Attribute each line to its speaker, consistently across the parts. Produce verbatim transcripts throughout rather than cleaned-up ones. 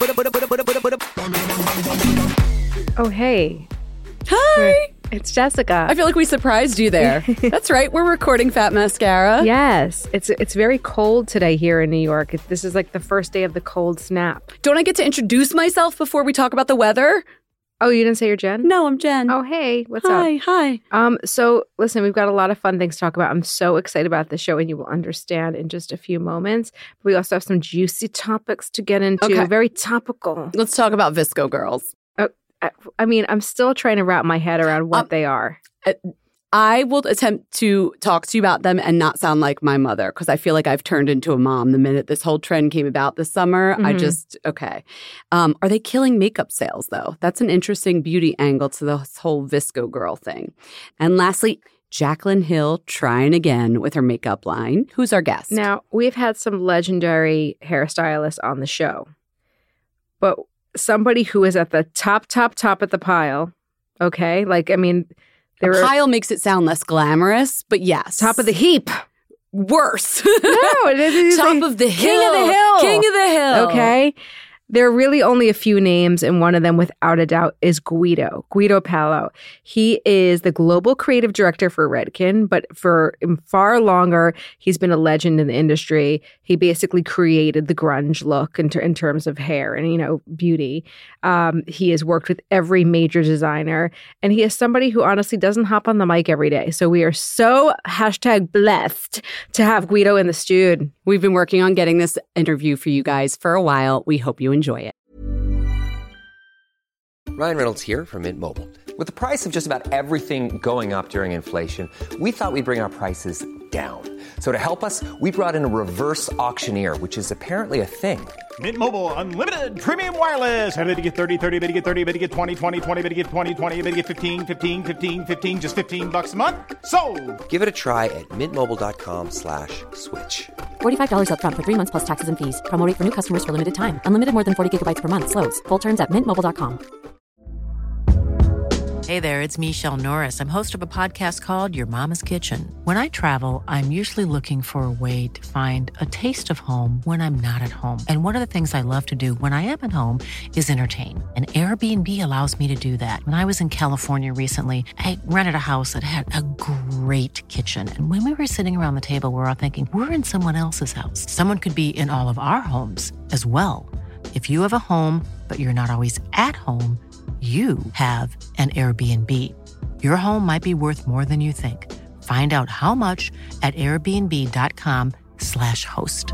Speaker 1: Oh, hey.
Speaker 2: Hi.
Speaker 1: It's Jessica.
Speaker 2: I feel like we surprised you there. That's right. We're recording Fat Mascara.
Speaker 1: Yes. It's it's very cold today here in New York. It, this is like the first day of the cold snap.
Speaker 2: Don't I get to introduce myself before we talk about the weather?
Speaker 1: Oh, you didn't say you're Jen?
Speaker 2: No, I'm Jen.
Speaker 1: Oh, hey. What's
Speaker 2: hi,
Speaker 1: up?
Speaker 2: Hi. Hi.
Speaker 1: Um, so, listen, we've got a lot of fun things to talk about. I'm so excited about the show, and you will understand in just a few moments. But we also have some juicy topics to get into.
Speaker 2: Okay.
Speaker 1: Very topical.
Speaker 2: Let's talk about Visco Girls.
Speaker 1: Uh, I, I mean, I'm still trying to wrap my head around what um, they are.
Speaker 2: Uh, I will attempt to talk to you about them and not sound like my mother, because I feel like I've turned into a mom the minute this whole trend came about this summer. Mm-hmm. I just, okay. Um, are they killing makeup sales, though? That's an interesting beauty angle to this whole Visco Girl thing. And lastly, Jaclyn Hill trying again with her makeup line. Who's our guest?
Speaker 1: Now, we've had some legendary hairstylists on the show, but somebody who is at the top, top, top of the pile, okay? Like, I mean...
Speaker 2: The pile makes it sound less glamorous, but yes.
Speaker 1: Top of the heap.
Speaker 2: Worse.
Speaker 1: No, it is
Speaker 2: Top
Speaker 1: like
Speaker 2: of the hill.
Speaker 1: King of the hill.
Speaker 2: King of the hill.
Speaker 1: Okay. There are really only a few names, and one of them, without a doubt, is Guido, Guido Palo. He is the global creative director for Redken, but for far longer, he's been a legend in the industry. He basically created the grunge look in, ter- in terms of hair and, you know, beauty. Um, he has worked with every major designer, and he is somebody who honestly doesn't hop on the mic every day. So we are so hashtag blessed to have Guido in the studio.
Speaker 2: We've been working on getting this interview for you guys for a while. We hope you enjoy it.
Speaker 3: Ryan Reynolds here from Mint Mobile. With the price of just about everything going up during inflation, we thought we'd bring our prices down. So to help us, we brought in a reverse auctioneer, which is apparently a thing.
Speaker 4: Mint Mobile Unlimited Premium Wireless. How to get thirty, thirty, how to get thirty, how to get twenty, twenty, twenty, how to get twenty, twenty, how to get fifteen, fifteen, fifteen, fifteen, just fifteen bucks a month? Sold!
Speaker 3: Give it a try at mintmobile.com slash switch.
Speaker 5: forty-five dollars up front for three months plus taxes and fees. Promo rate for new customers for limited time. Unlimited more than forty gigabytes per month. Slows full terms at mint mobile dot com.
Speaker 6: Hey there, it's Michelle Norris. I'm host of a podcast called Your Mama's Kitchen. When I travel, I'm usually looking for a way to find a taste of home when I'm not at home. And one of the things I love to do when I am at home is entertain. And Airbnb allows me to do that. When I was in California recently, I rented a house that had a great kitchen. And when we were sitting around the table, we were all thinking, we're in someone else's house. Someone could be in all of our homes as well. If you have a home, but you're not always at home, you have an Airbnb. Your home might be worth more than you think. Find out how much at airbnb.com slash host.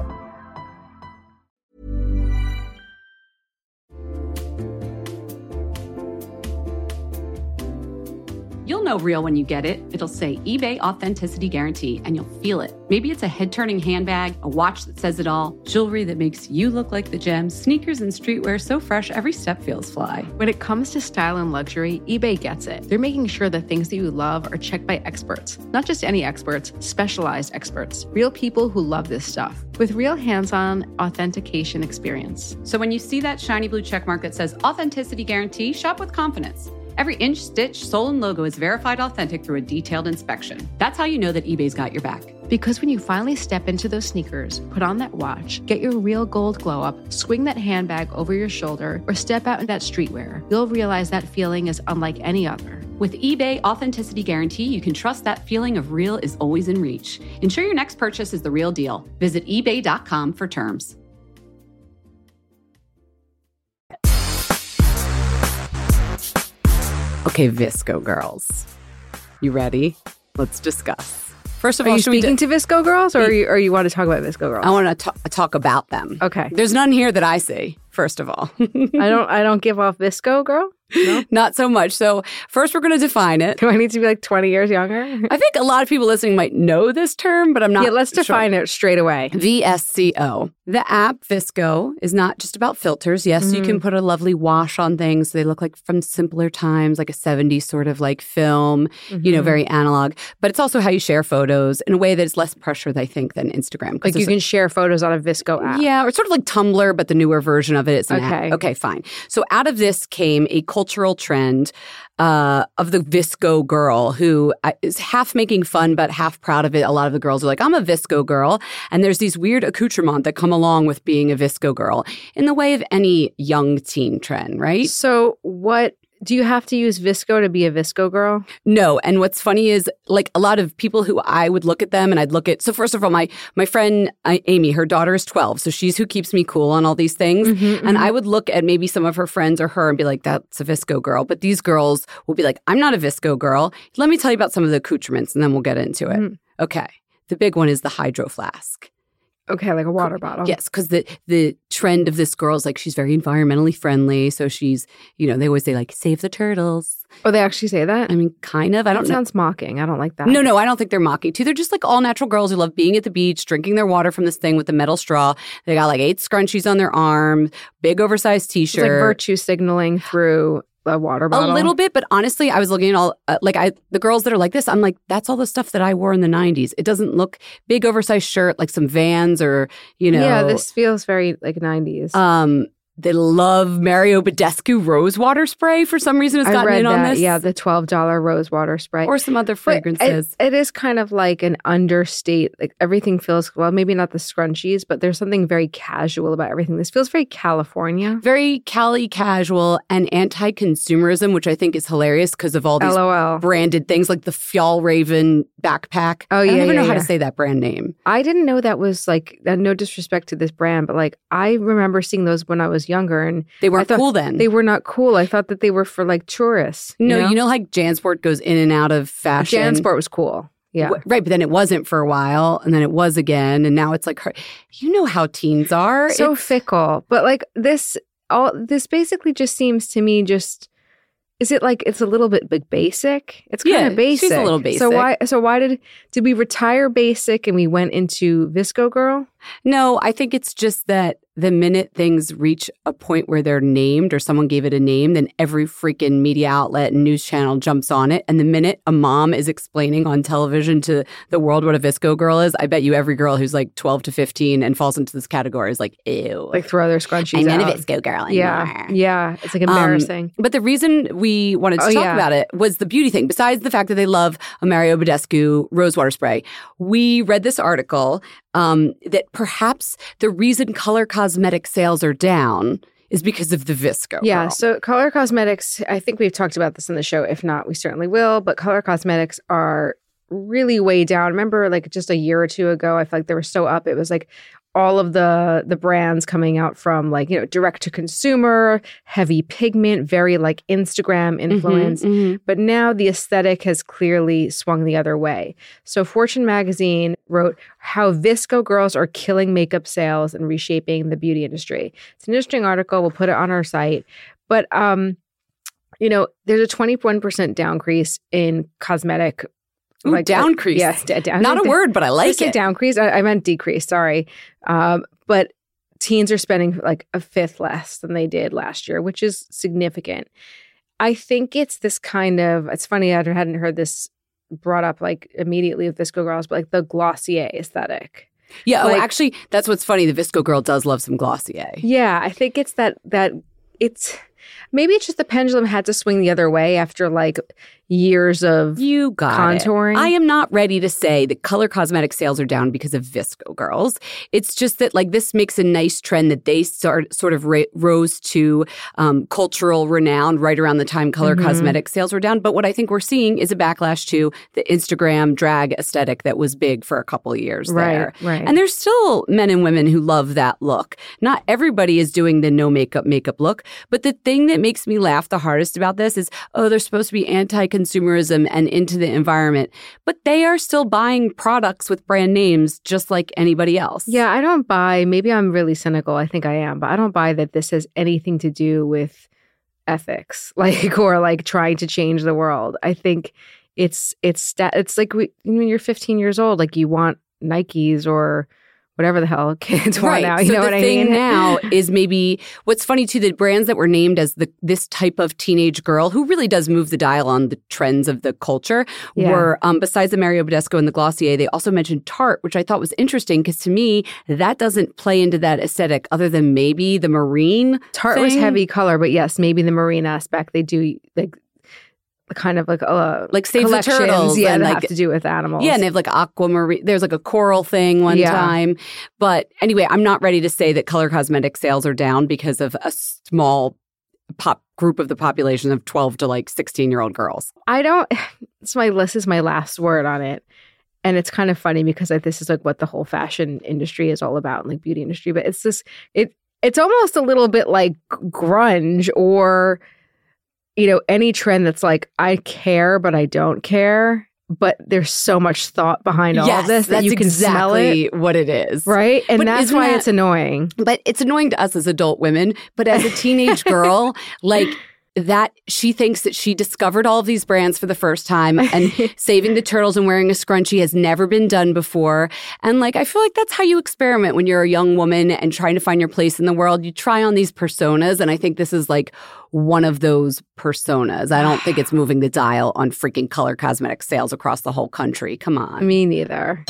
Speaker 7: You'll know real when you get it. It'll say eBay Authenticity Guarantee, and you'll feel it. Maybe it's a head-turning handbag, a watch that says it all, jewelry that makes you look like the gems, sneakers and streetwear so fresh every step feels fly.
Speaker 8: When it comes to style and luxury, eBay gets it. They're making sure the things that you love are checked by experts. Not just any experts, specialized experts. Real people who love this stuff. With real hands-on authentication experience.
Speaker 7: So when you see that shiny blue checkmark that says Authenticity Guarantee, shop with confidence. Every inch, stitch, sole, and logo is verified authentic through a detailed inspection. That's how you know that eBay's got your back.
Speaker 8: Because when you finally step into those sneakers, put on that watch, get your real gold glow up, swing that handbag over your shoulder, or step out in that streetwear, you'll realize that feeling is unlike any other.
Speaker 7: With eBay Authenticity Guarantee, you can trust that feeling of real is always in reach. Ensure your next purchase is the real deal. Visit ebay dot com for terms.
Speaker 2: Okay, Visco Girls. You ready? Let's discuss. First of
Speaker 1: are
Speaker 2: all,
Speaker 1: you
Speaker 2: should we
Speaker 1: speaking
Speaker 2: do-
Speaker 1: to Visco Girls, or, are you, or you want to talk about Visco Girls?
Speaker 2: I want to t- talk about them.
Speaker 1: Okay.
Speaker 2: There's none here that I see, first of all.
Speaker 1: I don't I don't give off Visco Girl? No?
Speaker 2: Not so much. So first we're going to define it.
Speaker 1: Do I need to be like twenty years younger?
Speaker 2: I think a lot of people listening might know this term, but I'm not
Speaker 1: Yeah, let's
Speaker 2: sure.
Speaker 1: define it straight away.
Speaker 2: V S C O. The app Visco is not just about filters. Yes, mm-hmm. you can put a lovely wash on things. They look like from simpler times, like a seventies sort of like film, mm-hmm. you know, very analog. But it's also how you share photos in a way that is less pressure, I think, than Instagram.
Speaker 1: Like you can share photos on a Visco app.
Speaker 2: Yeah, or sort of like Tumblr, but the newer version of it is an
Speaker 1: okay.
Speaker 2: app. Okay, fine. So out of this came a cultural trend uh, of the Visco girl who is half making fun but half proud of it. A lot of the girls are like, I'm a Visco girl. And there's these weird accoutrements that come along with being a Visco girl in the way of any young teen trend, right?
Speaker 1: So what, do you have to use Visco to be a Visco girl?
Speaker 2: No. And what's funny is like a lot of people who I would look at them and I'd look at, so first of all, my my friend uh, Amy, her daughter is twelve. So she's who keeps me cool on all these things.
Speaker 1: Mm-hmm,
Speaker 2: and
Speaker 1: mm-hmm.
Speaker 2: I would look at maybe some of her friends or her and be like, that's a Visco girl. But these girls will be like, I'm not a Visco girl. Let me tell you about some of the accoutrements and then we'll get into it. Mm-hmm. Okay. The big one is the hydro flask.
Speaker 1: Okay, like a water bottle.
Speaker 2: Yes, because the the trend of this girl is like she's very environmentally friendly. So she's, you know, they always say like, save the turtles.
Speaker 1: Oh, they actually say that?
Speaker 2: I mean, kind of. I don't
Speaker 1: that
Speaker 2: know.
Speaker 1: Sounds mocking. I don't like that.
Speaker 2: No, no, I don't think they're mocking too. They're just like all natural girls who love being at the beach, drinking their water from this thing with the metal straw. They got like eight scrunchies on their arm, big oversized t-shirt.
Speaker 1: It's like virtue signaling through a water bottle.
Speaker 2: A little bit, but honestly, I was looking at all, uh, like I, the girls that are like this, I'm like, that's all the stuff that I wore in the nineties. It doesn't look big oversized shirt, like some Vans or, you know.
Speaker 1: Yeah, this feels very like nineties.
Speaker 2: Um, They love Mario Badescu rose water spray for some reason. Has
Speaker 1: I
Speaker 2: gotten
Speaker 1: read
Speaker 2: in on
Speaker 1: that.
Speaker 2: this.
Speaker 1: Yeah, the twelve dollars rose water spray.
Speaker 2: Or some other fragrances.
Speaker 1: It, it is kind of like an understate. Like everything feels, well, maybe not the scrunchies, but there's something very casual about everything. This feels very California.
Speaker 2: Very Cali casual and anti-consumerism, which I think is hilarious because of all these
Speaker 1: LOL.
Speaker 2: branded things like the Fjallraven backpack.
Speaker 1: Oh, yeah,
Speaker 2: I don't even
Speaker 1: yeah,
Speaker 2: know how
Speaker 1: yeah.
Speaker 2: to say that brand name.
Speaker 1: I didn't know that was like, uh, no disrespect to this brand, but like I remember seeing those when I was younger and
Speaker 2: They weren't
Speaker 1: I thought
Speaker 2: cool then.
Speaker 1: They were not cool. I thought that they were for like tourists.
Speaker 2: no,
Speaker 1: you know,
Speaker 2: you know like Jansport goes in and out of fashion.
Speaker 1: Jansport was cool. Yeah.
Speaker 2: W- Right, but then it wasn't for a while, and then it was again, and now it's like, her- you know how teens are.
Speaker 1: So
Speaker 2: It's-
Speaker 1: fickle. But like this, all this basically just seems to me just. Is it like it's a little bit bit basic? It's kind
Speaker 2: Yeah,
Speaker 1: of basic.
Speaker 2: she's a little
Speaker 1: So
Speaker 2: basic.
Speaker 1: why? So why did did we retire basic and we went into Visco Girl?
Speaker 2: No, I think it's just that the minute things reach a point where they're named or someone gave it a name, then every freaking media outlet and news channel jumps on it. And the minute a mom is explaining on television to the world what a Visco girl is, I bet you every girl who's like twelve to fifteen and falls into this category is like, ew.
Speaker 1: Like throw their scrunchies
Speaker 2: I'm not
Speaker 1: out.
Speaker 2: a Visco girl anymore.
Speaker 1: Yeah, yeah. It's like embarrassing.
Speaker 2: Um, but the reason we wanted to
Speaker 1: Oh,
Speaker 2: talk
Speaker 1: yeah.
Speaker 2: about it was the beauty thing. Besides the fact that they love a Mario Badescu rosewater spray, we read this article um, that perhaps the reason color cosmetic sales are down is because of the Visco.
Speaker 1: Yeah,
Speaker 2: girl.
Speaker 1: so color cosmetics, I think we've talked about this in the show. If not, we certainly will. But color cosmetics are really way down. Remember, like just a year or two ago, I feel like they were so up. It was like all of the the brands coming out from like, you know, direct to consumer, heavy pigment, very like Instagram influence.
Speaker 2: Mhm, mhm.
Speaker 1: But now the aesthetic has clearly swung the other way. So Fortune magazine wrote how Visco girls are killing makeup sales and reshaping the beauty industry. It's an interesting article. We'll put it on our site. But, um, you know, there's a twenty-one percent downcrease in cosmetic.
Speaker 2: Ooh,
Speaker 1: like,
Speaker 2: downcrease.
Speaker 1: Yeah, d- down,
Speaker 2: Not a word, but I
Speaker 1: I
Speaker 2: like
Speaker 1: said
Speaker 2: it.
Speaker 1: downcrease. I, I meant decrease. Sorry. Um, but teens are spending like a fifth less than they did last year, which is significant. I think it's this kind of, it's funny, I hadn't heard this brought up like immediately with Visco girls, but like the Glossier aesthetic.
Speaker 2: Yeah,
Speaker 1: Like-
Speaker 2: oh, actually, that's what's funny. The Visco girl does love some Glossier.
Speaker 1: Yeah, I think it's that, that it's, maybe it's just the pendulum had to swing the other way after like years of
Speaker 2: You got
Speaker 1: contouring.
Speaker 2: it. I am not ready to say that color cosmetic sales are down because of Visco girls. It's just that like this makes a nice trend that they start sort of ra- rose to um, cultural renown right around the time color
Speaker 1: Mhm.
Speaker 2: cosmetic sales were down. But what I think we're seeing is a backlash to the Instagram drag aesthetic that was big for a couple of years
Speaker 1: Right,
Speaker 2: there.
Speaker 1: right.
Speaker 2: And there's still men and women who love that look. Not everybody is doing the no makeup makeup look. But the thing that makes me laugh the hardest about this is, oh, they're supposed to be anti-consumerism and into the environment, but they are still buying products with brand names just like anybody else.
Speaker 1: Yeah, I don't buy, maybe I'm really cynical. I think I am, but I don't buy that this has anything to do with ethics, like, or like trying to change the world. I think it's, it's, sta- it's like we, when you're fifteen years old, like you want Nikes or whatever the hell kids want
Speaker 2: right.
Speaker 1: now. You
Speaker 2: so
Speaker 1: know
Speaker 2: the
Speaker 1: what I
Speaker 2: thing
Speaker 1: mean?
Speaker 2: now is maybe what's funny too, the brands that were named as the this type of teenage girl who really does move the dial on the trends of the culture
Speaker 1: Yeah.
Speaker 2: were, um, besides the Mario Badescu and the Glossier, they also mentioned Tarte, which I thought was interesting because to me, that doesn't play into that aesthetic other than maybe the marine
Speaker 1: Tarte was
Speaker 2: thing.
Speaker 1: heavy color, but yes, maybe the marine aspect, they do like kind of like uh,
Speaker 2: Like Save the
Speaker 1: collections,
Speaker 2: Turtles
Speaker 1: yeah,
Speaker 2: and
Speaker 1: that
Speaker 2: like-
Speaker 1: have to do with animals.
Speaker 2: Yeah, and they have like aquamarine. There's like a coral thing one
Speaker 1: Yeah.
Speaker 2: time. But anyway, I'm not ready to say that color cosmetic sales are down because of a small pop group of the population of twelve to like sixteen year old girls.
Speaker 1: I don't. It's my list is my last word on it, and it's kind of funny because like this is like what the whole fashion industry is all about, like beauty industry. But it's this it it's almost a little bit like grunge or, you know, any trend that's like I care but I don't care, but there's so much thought behind all
Speaker 2: yes,
Speaker 1: of this that
Speaker 2: that's
Speaker 1: you can smell
Speaker 2: exactly
Speaker 1: it,
Speaker 2: what it is.
Speaker 1: right? And
Speaker 2: But
Speaker 1: that's
Speaker 2: isn't
Speaker 1: why
Speaker 2: that-
Speaker 1: it's annoying.
Speaker 2: But it's annoying to us as adult women. But as a teenage girl, like that, she thinks that she discovered all of these brands for the first time and saving the turtles and wearing a scrunchie has never been done before. And like, I feel like that's how you experiment when you're a young woman and trying to find your place in the world. You try on these personas. And I think this is like one of those personas. I don't think it's moving the dial on freaking color cosmetic sales across the whole country. Come on.
Speaker 1: Me neither.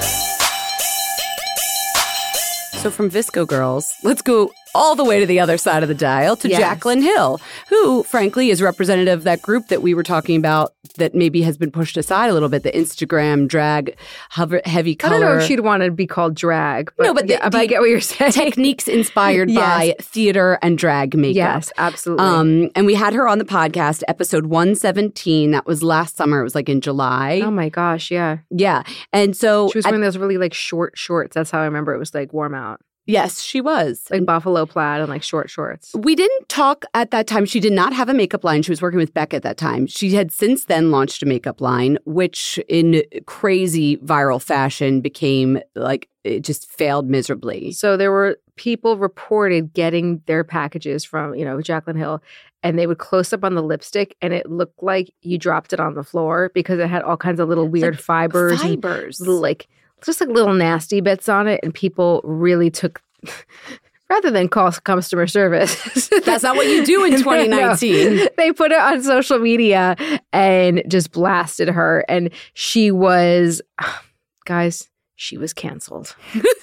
Speaker 2: So from Visco Girls, let's go all the way to the other side of the dial to
Speaker 1: Yes.
Speaker 2: Jaclyn Hill, who, frankly, is representative of that group that we were talking about that maybe has been pushed aside a little bit, the Instagram drag hover, heavy
Speaker 1: I
Speaker 2: color.
Speaker 1: don't know if she'd want to be called drag. But
Speaker 2: No, but
Speaker 1: yeah,
Speaker 2: the-
Speaker 1: but I
Speaker 2: the
Speaker 1: get what you're saying.
Speaker 2: techniques inspired
Speaker 1: Yes.
Speaker 2: by theater and drag makeup.
Speaker 1: Yes, absolutely.
Speaker 2: Um, and we had her on the podcast, episode one seventeen. That was last summer. It was like in July.
Speaker 1: oh my gosh, yeah.
Speaker 2: Yeah. And so,
Speaker 1: She was
Speaker 2: at-
Speaker 1: wearing those really like short shorts. That's how I remember it was like warm out.
Speaker 2: yes, she was.
Speaker 1: Like buffalo plaid and like short shorts.
Speaker 2: We didn't talk at that time. She did not have a makeup line. She was working with Beck at that time. She had since then launched a makeup line, which in crazy viral fashion became like, it just failed miserably.
Speaker 1: So there were people reported getting their packages from, you know, Jaclyn Hill, and they would close up on the lipstick and it looked like you dropped it on the floor because it had all kinds of little weird
Speaker 2: like
Speaker 1: fibers. and
Speaker 2: Fibers.
Speaker 1: little like just like little nasty bits on it, and people really took rather than call customer service.
Speaker 2: That's not what you do in twenty nineteen.
Speaker 1: No. They put it on social media and just blasted her, and she was, guys, she was canceled.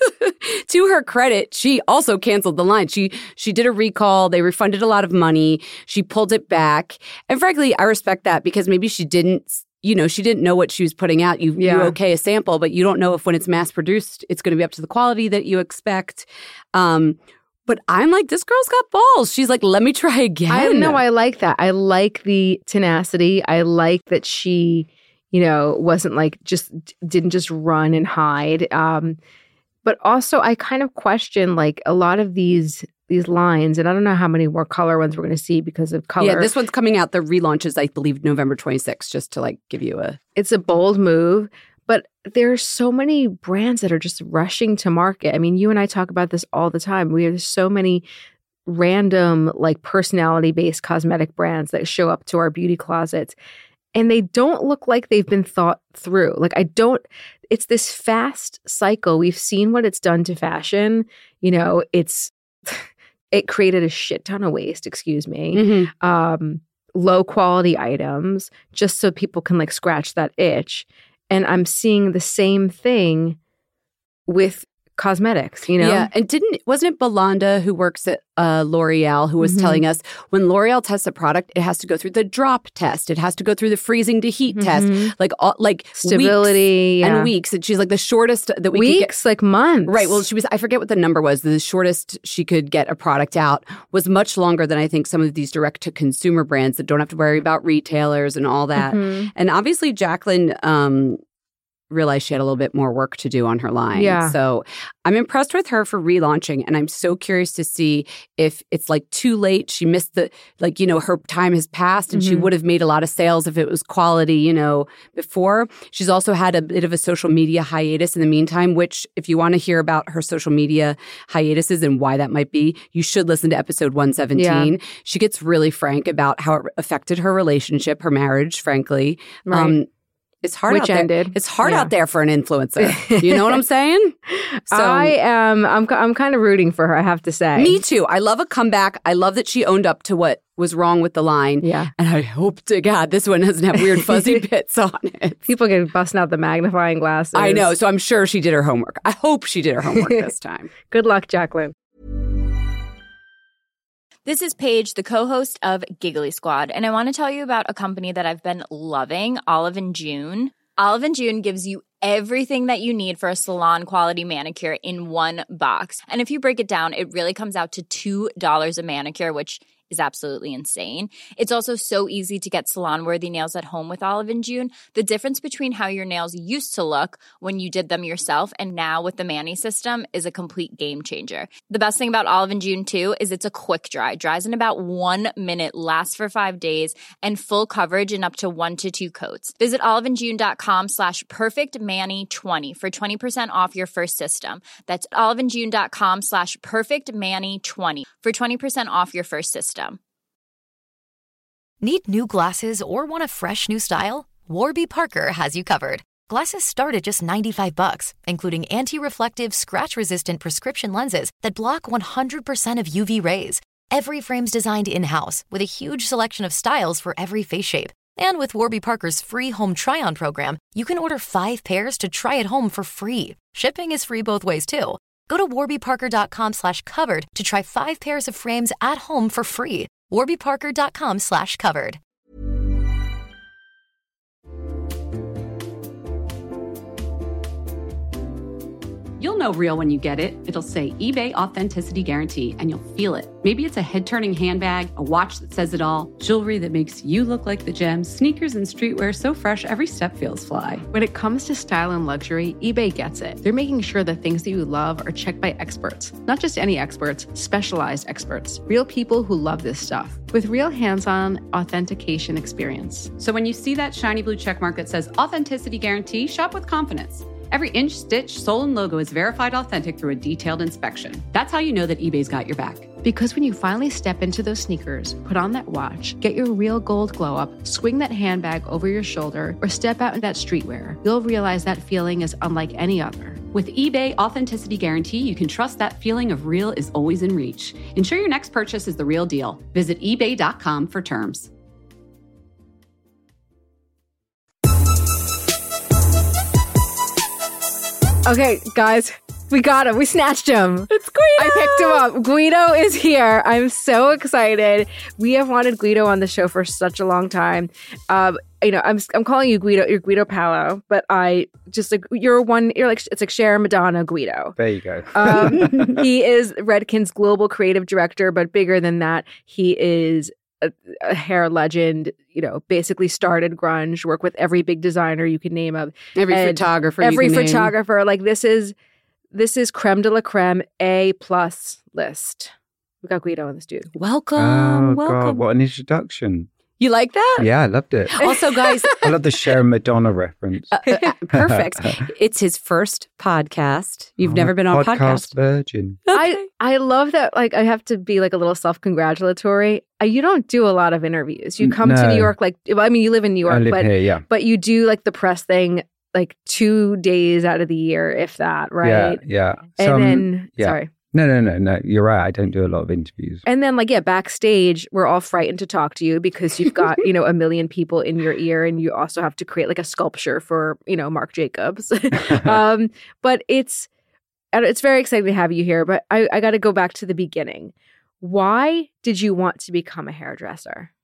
Speaker 2: To her credit, she also canceled the line. She she did a recall. They refunded a lot of money. She pulled it back. And frankly, I respect that because maybe she didn't, you know, she didn't know what she was putting out. You,
Speaker 1: Yeah.
Speaker 2: you okay a sample, but you don't know if when it's mass produced, it's going to be up to the quality that you expect. Um, but I'm like, this girl's got balls. She's like, let me try again.
Speaker 1: I know. I like that. I like the tenacity. I like that she, you know, wasn't like just didn't just run and hide. Um, but also, I kind of question like a lot of these these lines, and I don't know how many more color ones we're going to see because of color.
Speaker 2: Yeah, this one's coming out. The relaunch is, I believe, November twenty-sixth, just to like give you a...
Speaker 1: It's a bold move, but there's so many brands that are just rushing to market. I mean, you and I talk about this all the time. We have so many random, like personality-based cosmetic brands that show up to our beauty closets, and they don't look like they've been thought through. Like, I don't, it's this fast cycle. We've seen what it's done to fashion. You know, it's, it created a shit ton of waste, excuse me.
Speaker 2: Mm-hmm.
Speaker 1: Um, low quality items just so people can like scratch that itch. And I'm seeing the same thing with cosmetics, you know?
Speaker 2: Yeah, and didn't wasn't it Belanda who works at uh, L'Oreal who was
Speaker 1: Mhm.
Speaker 2: telling us when L'Oreal tests a product, it has to go through the drop test, it has to go through the freezing to heat test,
Speaker 1: Mhm.
Speaker 2: like all, like
Speaker 1: Stability,
Speaker 2: weeks
Speaker 1: yeah.
Speaker 2: and weeks. And she's like the shortest that we could get.
Speaker 1: Weeks, like months.
Speaker 2: Right. Well, she was, I forget what the number was. The shortest she could get a product out was much longer than I think some of these direct to consumer brands that don't have to worry about retailers and all that.
Speaker 1: Mhm.
Speaker 2: And obviously, Jaclyn um, realized she had a little bit more work to do on her line.
Speaker 1: Yeah.
Speaker 2: So I'm impressed with her for relaunching. And I'm so curious to see if it's like too late. She missed the, like, you know, her time has passed and she
Speaker 1: Mhm.
Speaker 2: would have made a lot of sales if it was quality, you know, before. She's also had a bit of a social media hiatus in the meantime, which if you want to hear about her social media hiatuses and why that might be, you should listen to episode one seventeen.
Speaker 1: Yeah.
Speaker 2: She gets really frank about how it affected her relationship, her marriage, frankly.
Speaker 1: Right.
Speaker 2: Um, It's hard
Speaker 1: which
Speaker 2: out there.
Speaker 1: ended.
Speaker 2: It's hard
Speaker 1: Yeah.
Speaker 2: out there for an influencer. You know what I'm saying? So,
Speaker 1: I am. I'm. I'm kind of rooting for her. I have to say.
Speaker 2: me too. I love a comeback. I love that she owned up to what was wrong with the line.
Speaker 1: Yeah.
Speaker 2: And I hope to God this one doesn't have weird fuzzy bits on it.
Speaker 1: People get busting out the magnifying glasses.
Speaker 2: I know. So I'm sure she did her homework. I hope she did her homework this time.
Speaker 1: Good luck, Jacqueline.
Speaker 9: This is Paige, the co-host of Giggly Squad, and I want to tell you about a company that I've been loving, Olive and June. Olive and June gives you everything that you need for a salon-quality manicure in one box. And if you break it down, it really comes out to two dollars a manicure, which is absolutely insane. It's also so easy to get salon-worthy nails at home with Olive and June. The difference between how your nails used to look when you did them yourself and now with the Mani system is a complete game changer. The best thing about Olive and June, too, is it's a quick dry. Dries in about one minute, lasts for five days, and full coverage in up to one to two coats. Visit oliveandjune.com slash perfectmani20 for twenty percent off your first system. That's oliveandjune.com slash perfectmani20 for twenty percent off your first system.
Speaker 10: Need new glasses or want a fresh new style? Warby Parker has you covered. Glasses start at just ninety-five bucks, including anti-reflective, scratch-resistant prescription lenses that block one hundred percent of U V rays. Every frame's designed in-house with a huge selection of styles for every face shape. And with Warby Parker's free home try-on program, you can order five pairs to try at home for free. Shipping is free both ways, too. Go to warbyparker.com slash covered to try five pairs of frames at home for free. warbyparker.com slash covered.
Speaker 7: You'll know real when you get it. It'll say eBay Authenticity Guarantee, and you'll feel it. Maybe it's a head-turning handbag, a watch that says it all, jewelry that makes you look like the gems, sneakers and streetwear so fresh every step feels fly.
Speaker 8: When it comes to style and luxury, eBay gets it. They're making sure the things that you love are checked by experts. Not just any experts, specialized experts. Real people who love this stuff. With real hands-on authentication experience.
Speaker 7: So when you see that shiny blue checkmark that says Authenticity Guarantee, shop with confidence. Every inch, stitch, sole, and logo is verified authentic through a detailed inspection. That's how you know that eBay's got your back.
Speaker 8: Because when you finally step into those sneakers, put on that watch, get your real gold glow up, swing that handbag over your shoulder, or step out in that streetwear, you'll realize that feeling is unlike any other.
Speaker 7: With eBay Authenticity Guarantee, you can trust that feeling of real is always in reach. Ensure your next purchase is the real deal. Visit ebay dot com for terms.
Speaker 1: Okay, guys, we got him. We snatched him.
Speaker 2: It's Guido.
Speaker 1: I picked him up. Guido is here. I'm so excited. We have wanted Guido on the show for such a long time. Um, you know, I'm I'm calling you Guido. You're Guido Palo, but I just like you're one. You're like it's like Cher, Madonna, Guido.
Speaker 11: There you go.
Speaker 1: Um, he is Redken's global creative director, but bigger than that, he is a, a hair legend. You know, basically started grunge. Work with every big designer you can name of.
Speaker 2: Every
Speaker 1: And
Speaker 2: photographer.
Speaker 1: Every
Speaker 2: you can
Speaker 1: photographer. Like this is this is creme de la creme, A plus list. We got Guido on this dude.
Speaker 2: Name. Welcome.
Speaker 11: Oh,
Speaker 2: welcome.
Speaker 11: God, what an introduction.
Speaker 2: You like that?
Speaker 11: Yeah, I loved it.
Speaker 2: Also, guys,
Speaker 11: I love the Cher and Madonna reference.
Speaker 2: uh, uh, perfect. It's his first podcast. You've
Speaker 11: Oh,
Speaker 2: never been on a
Speaker 11: podcast
Speaker 2: podcast.
Speaker 11: virgin.
Speaker 1: I I love that. Like I have to be like a little self congratulatory. Uh, you don't do a lot of interviews. You come to
Speaker 11: No.
Speaker 1: New York like well, I mean you live in New
Speaker 11: I
Speaker 1: York,
Speaker 11: live
Speaker 1: but
Speaker 11: here, yeah.
Speaker 1: but you do like the press thing like two days out of the year, if that, right?
Speaker 11: Yeah, yeah.
Speaker 1: And
Speaker 11: Some-
Speaker 1: then
Speaker 11: yeah.
Speaker 1: sorry.
Speaker 11: No, no, no, no. You're right. I don't do a lot of interviews.
Speaker 1: And then, like, yeah, backstage, we're all frightened to talk to you because you've got, you know, a million people in your ear and you also have to create like a sculpture for, you know, Marc Jacobs. um, but it's, it's very exciting to have you here. But I, I got to go back to the beginning. Why did you want to become a hairdresser?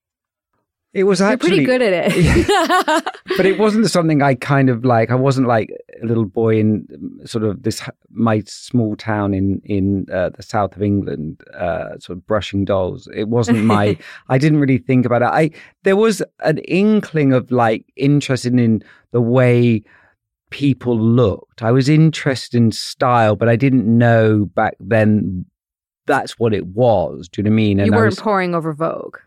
Speaker 11: It was actually
Speaker 1: You're pretty good at it.
Speaker 11: but it wasn't something I kind of like. I wasn't like a little boy in sort of this my small town in in uh, the south of England, uh, sort of brushing dolls. It wasn't my. I didn't really think about it. I there was an inkling of like interested in the way people looked. I was interested in style, but I didn't know back then that's what it was. Do you know what I mean? And
Speaker 1: you
Speaker 11: I
Speaker 1: weren't
Speaker 11: was,
Speaker 1: poring over Vogue.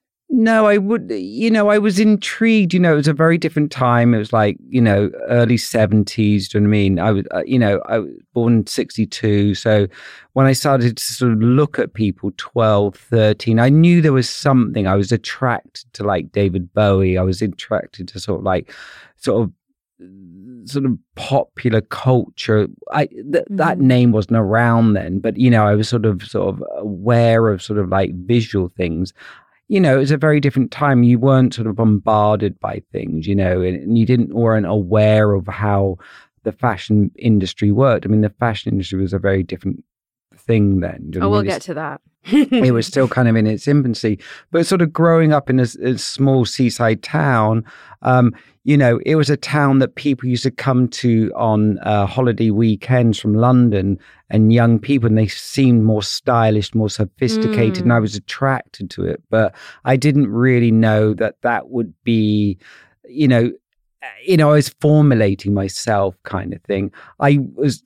Speaker 11: No, I would, you know, I was intrigued. You know, it was a very different time. It was like, you know, early seventies. Do you know what I mean? I was, uh, you know, I was born in sixty-two. So when I started to sort of look at people twelve, thirteen, I knew there was something. I was attracted to like David Bowie. I was attracted to sort of like, sort of sort of popular culture. I th-
Speaker 1: Mm-hmm.
Speaker 11: that name wasn't around then, but you know, I was sort of sort of aware of sort of like visual things. You know, it was a very different time. You weren't sort of bombarded by things, you know, and, and you didn't weren't aware of how the fashion industry worked. I mean, the fashion industry was a very different thing then.
Speaker 1: Oh, we'll get to that.
Speaker 11: It was still kind of in its infancy, but sort of growing up in a, a small seaside town, um, you know, it was a town that people used to come to on uh, holiday weekends from London, and young people, and they seemed more stylish, more sophisticated, mm. and I was attracted to it. But I didn't really know that that would be, you know, you know, I was formulating myself kind of thing. I was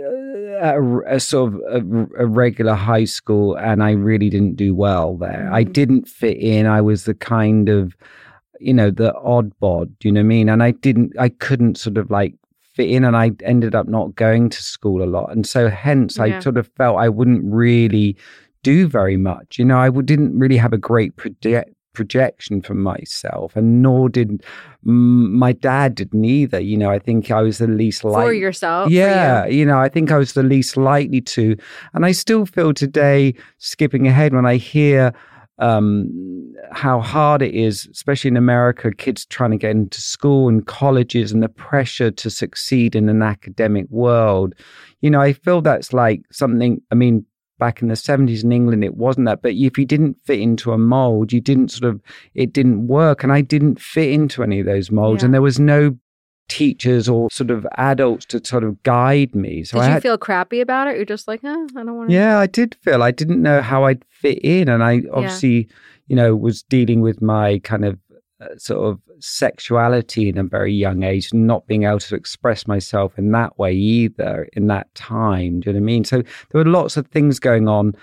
Speaker 11: at a, a sort of a, a regular high school, and I really didn't do well there. Mm. I didn't fit in. I was the kind of, you know, the odd bod, do you know what I mean? And I didn't, I couldn't sort of like fit in, and I ended up not going to school a lot. And so hence yeah. I sort of felt I wouldn't really do very much. You know, I didn't really have a great project. projection for myself, and nor did mm, my dad didn't either. You know, I think I was the least likely
Speaker 1: for yourself.
Speaker 11: Yeah,
Speaker 1: for you.
Speaker 11: you know, I think I was the least likely to, and I still feel today, skipping ahead, when I hear um, how hard it is, especially in America, kids trying to get into school and colleges, and the pressure to succeed in an academic world. You know, I feel that's like something. I mean, back in the seventies in England, it wasn't that. But if you didn't fit into a mold, you didn't sort of, it didn't work. And I didn't fit into any of those molds. Yeah. And there was no teachers or sort of adults to sort of guide me. So
Speaker 1: did
Speaker 11: I
Speaker 1: you
Speaker 11: had,
Speaker 1: feel crappy about it? You're just like, oh, I don't want to.
Speaker 11: Yeah, I did feel, I didn't know how I'd fit in. And I obviously, yeah. you know, was dealing with my kind of uh, sort of sexuality in a very young age, and not being able to express myself in that way either in that time. Do you know what I mean? So there were lots of things going on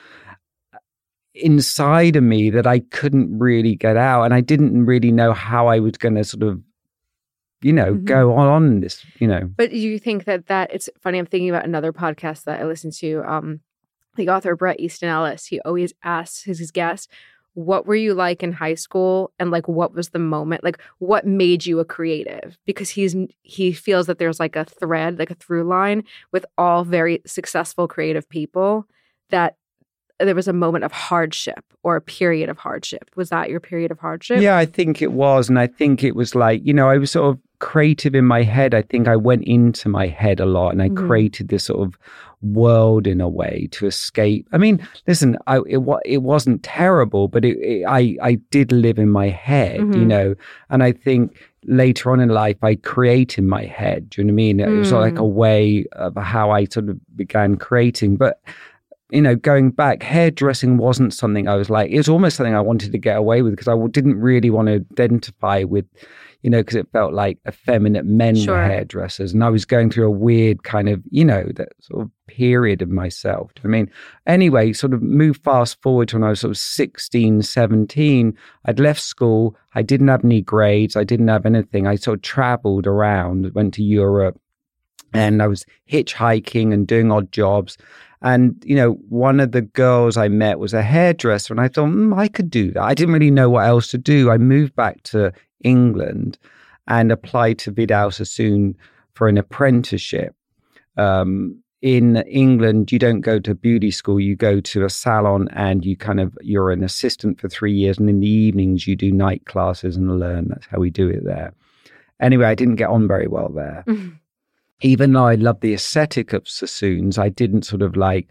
Speaker 11: inside of me that I couldn't really get out, and I didn't really know how I was going to sort of, you know, mm-hmm. go on on this, you know.
Speaker 1: But do you think that that it's funny? I'm thinking about another podcast that I listened to. Um, the author Bret Easton Ellis. He always asks his, his guests, what were you like in high school, and like what was the moment, like what made you a creative? Because he's he feels that there's like a thread, like a through line with all very successful creative people, that there was a moment of hardship or a period of hardship. Was that your period of hardship?
Speaker 11: Yeah, I think it was. And I think it was like, you know, I was sort of creative in my head. I think I went into my head a lot, and I mm-hmm. created this sort of world in a way to escape. I mean, listen, I, it, it wasn't terrible, but it, it, I, I did live in my head, mm-hmm. you know, and I think later on in life, I create in my head. Do you know what I mean? It was mm. like a way of how I sort of began creating. But you know, going back, hairdressing wasn't something I was like, it was almost something I wanted to get away with, because I didn't really want to identify with, you know, because it felt like effeminate men sure. were hairdressers. And I was going through a weird kind of, you know, that sort of period of myself. I mean, anyway, sort of move fast forward to when I was sort of sixteen, seventeen, I'd left school. I didn't have any grades. I didn't have anything. I sort of traveled around, went to Europe, and I was hitchhiking and doing odd jobs. And, you know, one of the girls I met was a hairdresser, and I thought, mm, I could do that. I didn't really know what else to do. I moved back to England and applied to Vidal Sassoon for an apprenticeship. Um, in England, you don't go to beauty school. You go to a salon, and you kind of, you're an assistant for three years. And in the evenings, you do night classes and learn. That's how we do it there. Anyway, I didn't get on very well there. Mm-hmm. Even though I loved the aesthetic of Sassoons, I didn't sort of like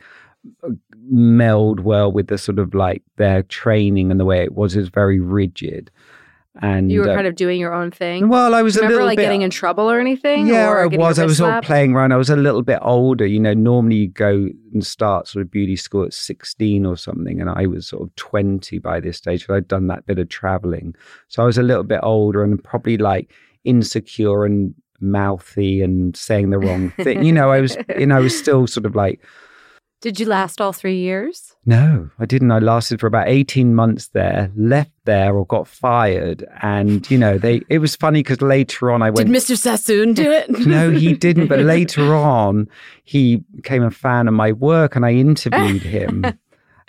Speaker 11: meld well with the sort of like their training and the way it was. It was very rigid. And
Speaker 1: you were
Speaker 11: uh,
Speaker 1: kind of doing your own thing.
Speaker 11: Well, I was
Speaker 1: Remember,
Speaker 11: a little
Speaker 1: like
Speaker 11: bit,
Speaker 1: getting in trouble or anything.
Speaker 11: Yeah,
Speaker 1: or
Speaker 11: I was. I was all playing around. I was a little bit older. You know, normally you go and start sort of beauty school at sixteen or something, and I was sort of twenty by this stage. But I'd done that bit of traveling, so I was a little bit older and probably like insecure and mouthy and saying the wrong thing. You know, I was, you know, I was still sort of like.
Speaker 2: Did you last all three years?
Speaker 11: No, I didn't. I lasted for about eighteen months there, left there or got fired. And, you know, they, it was funny because later on I went.
Speaker 2: Did Mister Sassoon do it?
Speaker 11: No, he didn't. But later on, he became a fan of my work and I interviewed him.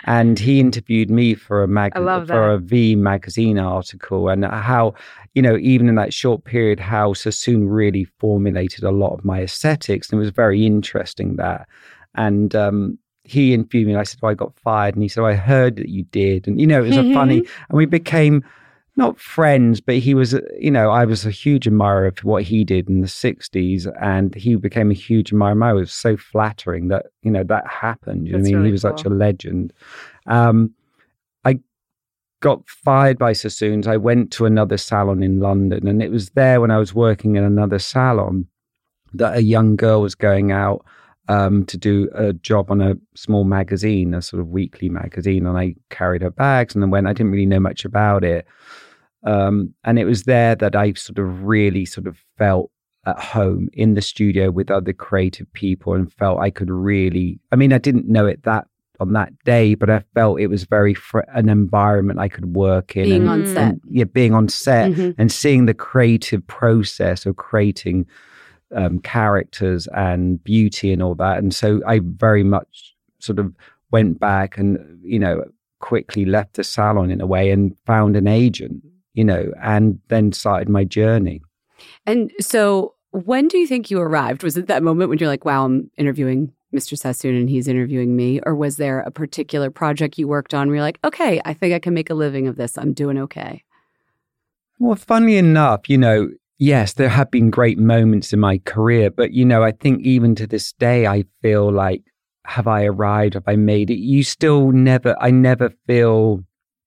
Speaker 11: And he interviewed me for a mag-
Speaker 1: I love
Speaker 11: for
Speaker 1: that.
Speaker 11: a V magazine article, and how, you know, even in that short period, how Sassoon really formulated a lot of my aesthetics. And it was very interesting that. And um, he interviewed me and I said, well, I got fired. And he said, well, I heard that you did. And, you know, it was a funny, and we became not friends, but he was, you know, I was a huge admirer of what he did in the sixties, and he became a huge admirer. It was so flattering that, you know, that happened. You know what I mean?
Speaker 1: really
Speaker 11: He was
Speaker 1: cool.
Speaker 11: such a legend. Um, I got fired by Sassoons. I went to another salon in London, and it was there when I was working in another salon that a young girl was going out um, to do a job on a small magazine, a sort of weekly magazine. And I carried her bags and then went, I didn't really know much about it. Um, and it was there that I sort of really sort of felt at home in the studio with other creative people, and felt I could really, I mean, I didn't know it that on that day, but I felt it was very fr- an environment I could work in.
Speaker 2: Being
Speaker 11: and,
Speaker 2: on set.
Speaker 11: and, yeah, being on set
Speaker 2: Mm-hmm.
Speaker 11: and seeing the creative process of creating um, characters and beauty and all that. And so I very much sort of went back and, you know, quickly left the salon in a way and found an agent, you know, and then started my journey.
Speaker 2: And so when do you think you arrived? Was it that moment when you're like, wow, I'm interviewing Mister Sassoon and he's interviewing me? Or was there a particular project you worked on where you're like, okay, I think I can make a living of this. I'm doing okay.
Speaker 11: Well, funnily enough, you know, yes, there have been great moments in my career, but, you know, I think even to this day, I feel like, have I arrived? Have I made it? You still never, I never feel,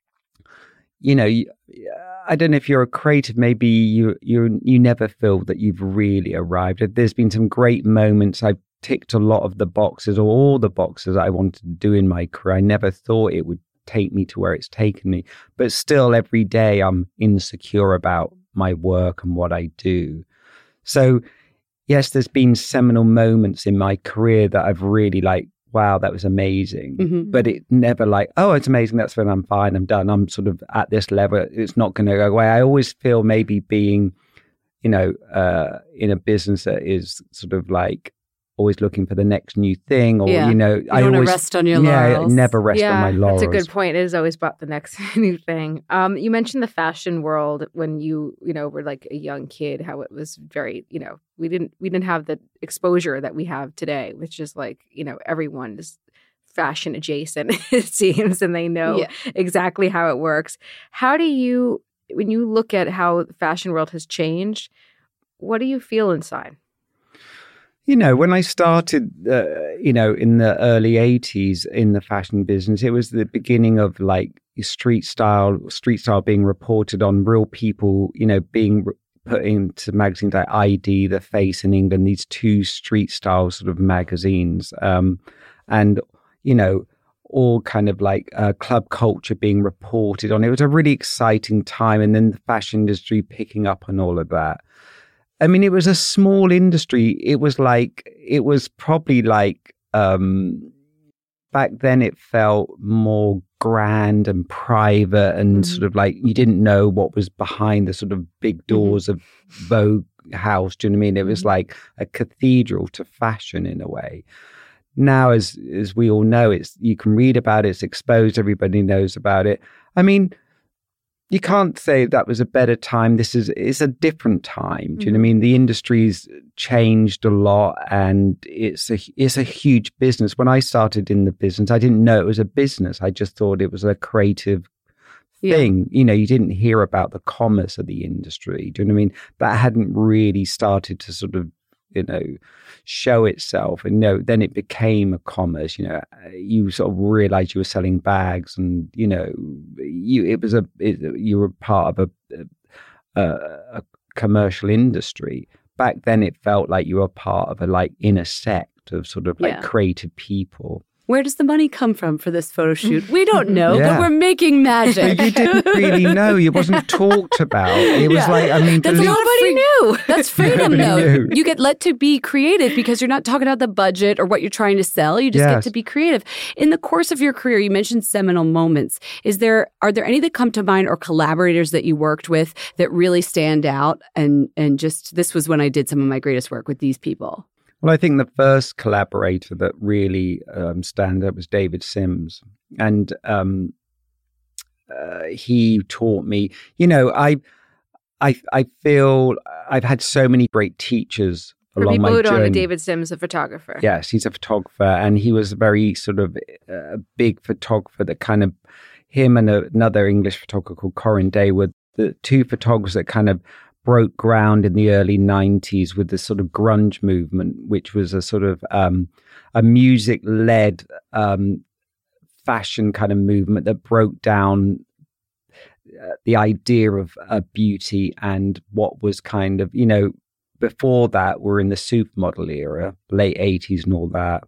Speaker 11: you know, you, I don't know if you're a creative, maybe you you you never feel that you've really arrived. There's been some great moments. I've ticked a lot of the boxes, or all the boxes I wanted to do in my career. I never thought it would take me to where it's taken me. But still, every day I'm insecure about my work and what I do. So, yes, there's been seminal moments in my career that I've really like, wow, that was amazing.
Speaker 2: Mm-hmm.
Speaker 11: But it never like, oh, it's amazing. That's when I'm fine. I'm done. I'm sort of at this level. It's not going to go away. I always feel maybe being, you know, uh, in a business that is sort of like always looking for the next new thing, or,
Speaker 2: Yeah.
Speaker 11: you know,
Speaker 2: You
Speaker 11: I
Speaker 2: don't wanna
Speaker 11: always
Speaker 2: rest on your
Speaker 11: yeah,
Speaker 2: laurels.
Speaker 11: never rest
Speaker 1: yeah,
Speaker 11: on my laurels.
Speaker 1: that's a good point. It is always about the next new thing. Um, you mentioned the fashion world when you, you know, were like a young kid, how it was very, you know, we didn't, we didn't have the exposure that we have today, which is like, you know, everyone is fashion adjacent, it seems, and they know
Speaker 2: Yeah.
Speaker 1: exactly how it works. How do you, when you look at how the fashion world has changed, what do you feel inside?
Speaker 11: You know, when I started, uh, you know, in the early eighties in the fashion business, it was the beginning of like street style, street style being reported on, real people, you know, being re- put into magazines like I D, The Face in England, these two street style sort of magazines. Um, and, you know, all kind of like uh, club culture being reported on. It was a really exciting time. And then the fashion industry picking up on all of that. I mean, it was a small industry. It was like, it was probably like, um, back then it felt more grand and private and
Speaker 1: Mm-hmm.
Speaker 11: sort of like you didn't know what was behind the sort of big doors mm-hmm. of Vogue house. Do you know what I mean? It was mm-hmm. like a cathedral to fashion in a way. Now, as as we all know, it's you can read about it, it's exposed, everybody knows about it. I mean, you can't say that was a better time. This is it's a different time. Do you know what I mean? The industry's changed a lot, and it's a it's a huge business. When I started in the business, I didn't know it was a business. I just thought it was a creative thing. Yeah. You know, you didn't hear about the commerce of the industry. Do you know what I mean? That hadn't really started to sort of, you know, show itself. And no, then it became a commerce. You know, you sort of realized you were selling bags, and you know, you it was a it, you were part of a, a a commercial industry. Back then, it felt like you were part of a like inner sect of sort of like
Speaker 2: yeah.
Speaker 11: creative people.
Speaker 2: Where does the money come from for this photo shoot? We don't know,
Speaker 11: yeah.
Speaker 2: but we're making magic.
Speaker 11: You didn't really know. It wasn't talked about. It was yeah. like, I mean,
Speaker 2: That's
Speaker 11: believe-
Speaker 2: nobody free- knew. That's freedom, though.
Speaker 11: Knew.
Speaker 2: You get let to be creative because you're not talking about the budget or what you're trying to sell. You just
Speaker 11: yes.
Speaker 2: get to be creative. In the course of your career, you mentioned seminal moments. Is there are there any that come to mind, or collaborators that you worked with that really stand out? And and just this was when I did some of my greatest work with these people.
Speaker 11: Well, I think the first collaborator that really um, stand up was David Sims. And um, uh, he taught me, you know, I, I, I feel I've had so many great teachers
Speaker 1: For
Speaker 11: along
Speaker 1: people
Speaker 11: my
Speaker 1: who don't know,
Speaker 11: journey.
Speaker 1: David Sims, a photographer.
Speaker 11: Yes, he's a photographer, and he was a very sort of uh, big photographer that kind of, him and a, another English photographer called Corin Day were the two photographers that kind of broke ground in the early nineties with this sort of grunge movement, which was a sort of um, a music-led um, fashion kind of movement that broke down uh, the idea of uh, beauty and what was kind of, you know, before that, we're in the supermodel era, late eighties and all that.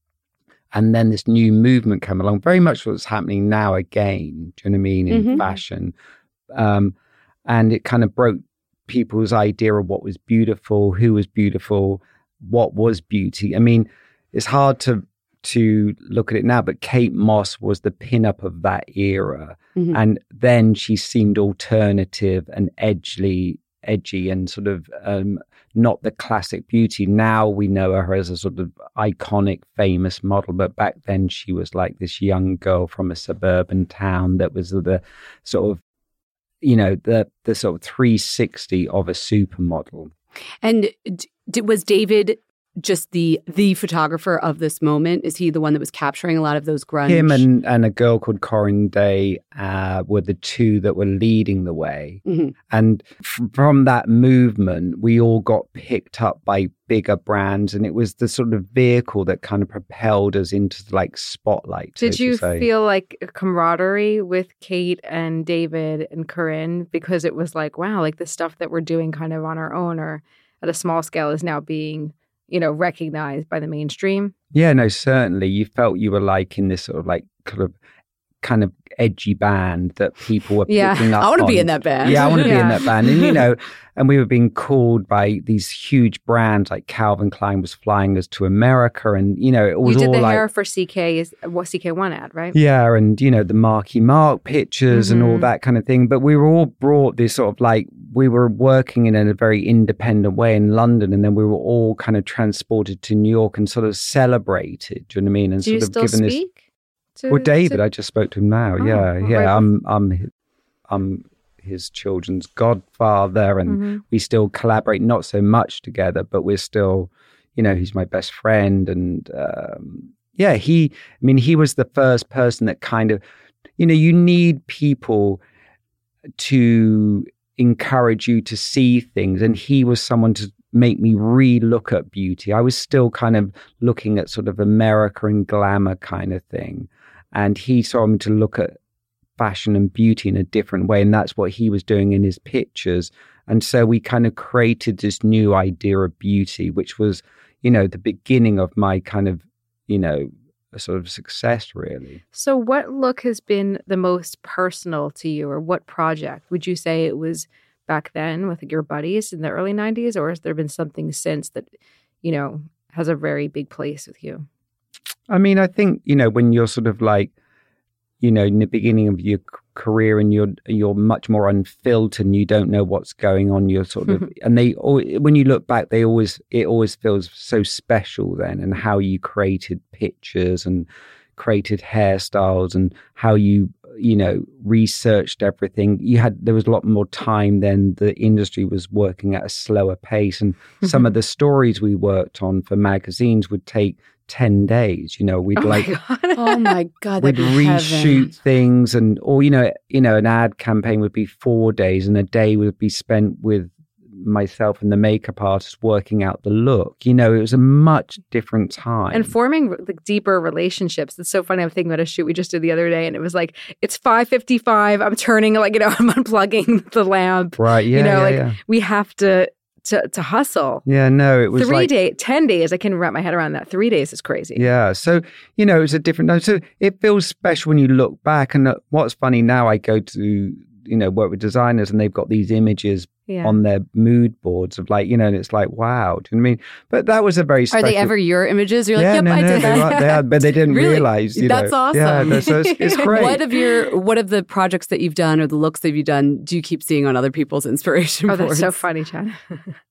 Speaker 11: And then this new movement came along, very much what's happening now again, do you know what I mean, in mm-hmm. fashion. Um, and it kind of broke people's idea of what was beautiful, who was beautiful, what was beauty. I mean, it's hard to to look at it now, but Kate Moss was the pinup of that era. Mm-hmm. And then she seemed alternative and edgy, edgy and sort of um, not the classic beauty. Now we know her as a sort of iconic, famous model, but back then she was like this young girl from a suburban town that was the sort of, you know, the the sort of three sixty of a supermodel.
Speaker 2: And d- was David just the the photographer of this moment? Is he the one that was capturing a lot of those grunge?
Speaker 11: Him and, and a girl called Corin Day uh, were the two that were leading the way. Mm-hmm. And f- from that movement, we all got picked up by bigger brands, and it was the sort of vehicle that kind of propelled us into like spotlight.
Speaker 1: Did
Speaker 11: so
Speaker 1: you
Speaker 11: to say.
Speaker 1: feel like a camaraderie with Kate and David and Corinne? Because it was like, wow, like the stuff that we're doing kind of on our own or at a small scale is now being, you know, recognized by the mainstream?
Speaker 11: Yeah, no, certainly. You felt you were like in this sort of like kind of kind of edgy band that people were
Speaker 2: yeah.
Speaker 11: picking up
Speaker 2: I want to
Speaker 11: on.
Speaker 2: be in that band.
Speaker 11: Yeah, I want to
Speaker 2: yeah.
Speaker 11: be in that band. And, you know, and we were being called by these huge brands like Calvin Klein was flying us to America. And, you know, it was
Speaker 1: all You did
Speaker 11: all
Speaker 1: the
Speaker 11: like,
Speaker 1: hair for C K, is what C K one ad, right?
Speaker 11: Yeah, and, you know, the Marky Mark pictures mm-hmm. and all that kind of thing. But we were all brought this sort of like, we were working in a very independent way in London, and then we were all kind of transported to New York and sort of celebrated. Do you know what I mean? And
Speaker 1: Do
Speaker 11: sort
Speaker 1: you
Speaker 11: of
Speaker 1: still
Speaker 11: given
Speaker 1: speak?
Speaker 11: this.
Speaker 1: To,
Speaker 11: well, David,
Speaker 1: to...
Speaker 11: I just spoke to him now.
Speaker 1: Oh,
Speaker 11: yeah,
Speaker 1: well,
Speaker 11: yeah.
Speaker 1: right.
Speaker 11: I'm, I'm, I'm his children's godfather, and
Speaker 1: mm-hmm.
Speaker 11: we still collaborate, not so much together, but we're still, you know, he's my best friend, and um, yeah, he. I mean, he was the first person that kind of, you know, you need people to encourage you to see things, and he was someone to make me re-look at beauty. I was still kind of looking at sort of America and glamour kind of thing, and he saw me to look at fashion and beauty in a different way, and that's what he was doing in his pictures. And so we kind of created this new idea of beauty, which was, you know, the beginning of my kind of, you know, a sort of success, really.
Speaker 1: So what look has been the most personal to you, or what project? Would you say it was back then with your buddies in the early nineties, or has there been something since that, you know, has a very big place with you?
Speaker 11: I mean, I think, you know, when you're sort of like, you know, in the beginning of your career and you're you're much more unfiltered and you don't know what's going on, you're sort of, and they, when you look back, they always, it always feels so special then, and how you created pictures and created hairstyles and how you, you know, researched everything. You had, there was a lot more time then. The industry was working at a slower pace, and some of the stories we worked on for magazines would take ten days. You know, we'd
Speaker 1: oh
Speaker 11: like,
Speaker 1: my
Speaker 2: oh my God,
Speaker 11: we'd reshoot
Speaker 2: heaven.
Speaker 11: things, and, or, you know, you know, an ad campaign would be four days and a day would be spent with myself and the makeup artist working out the look. You know, it was a much different time.
Speaker 1: And forming like deeper relationships. It's so funny. I'm thinking about a shoot we just did the other day, and it was like, it's five fifty-five. I'm turning, like, you know, I'm unplugging the lamp.
Speaker 11: Right. Yeah.
Speaker 1: You know,
Speaker 11: yeah,
Speaker 1: like
Speaker 11: yeah.
Speaker 1: we have to, to, to hustle.
Speaker 11: Yeah. No, it was
Speaker 1: three
Speaker 11: like,
Speaker 1: days, ten days. I can wrap my head around that. Three days is crazy.
Speaker 11: Yeah. So, you know, it's a different, no, so it feels special when you look back. And what's funny now, I go to, you know, work with designers, and they've got these images yeah. on their mood boards of, like, you know, and it's like, wow. Do you know what I mean? But that was a very special.
Speaker 2: Are they ever your images? You're like,
Speaker 11: yeah,
Speaker 2: yep,
Speaker 11: no,
Speaker 2: I
Speaker 11: no,
Speaker 2: did
Speaker 11: they
Speaker 2: that.
Speaker 11: are, they are, but they didn't
Speaker 2: really?
Speaker 11: realize. You
Speaker 2: That's
Speaker 11: know.
Speaker 2: awesome.
Speaker 11: Yeah, no, so it's, it's great.
Speaker 2: What of your, what of the projects that you've done or the looks that you've done do you keep seeing on other people's inspiration
Speaker 1: oh,
Speaker 2: boards?
Speaker 1: That's so funny, Chad.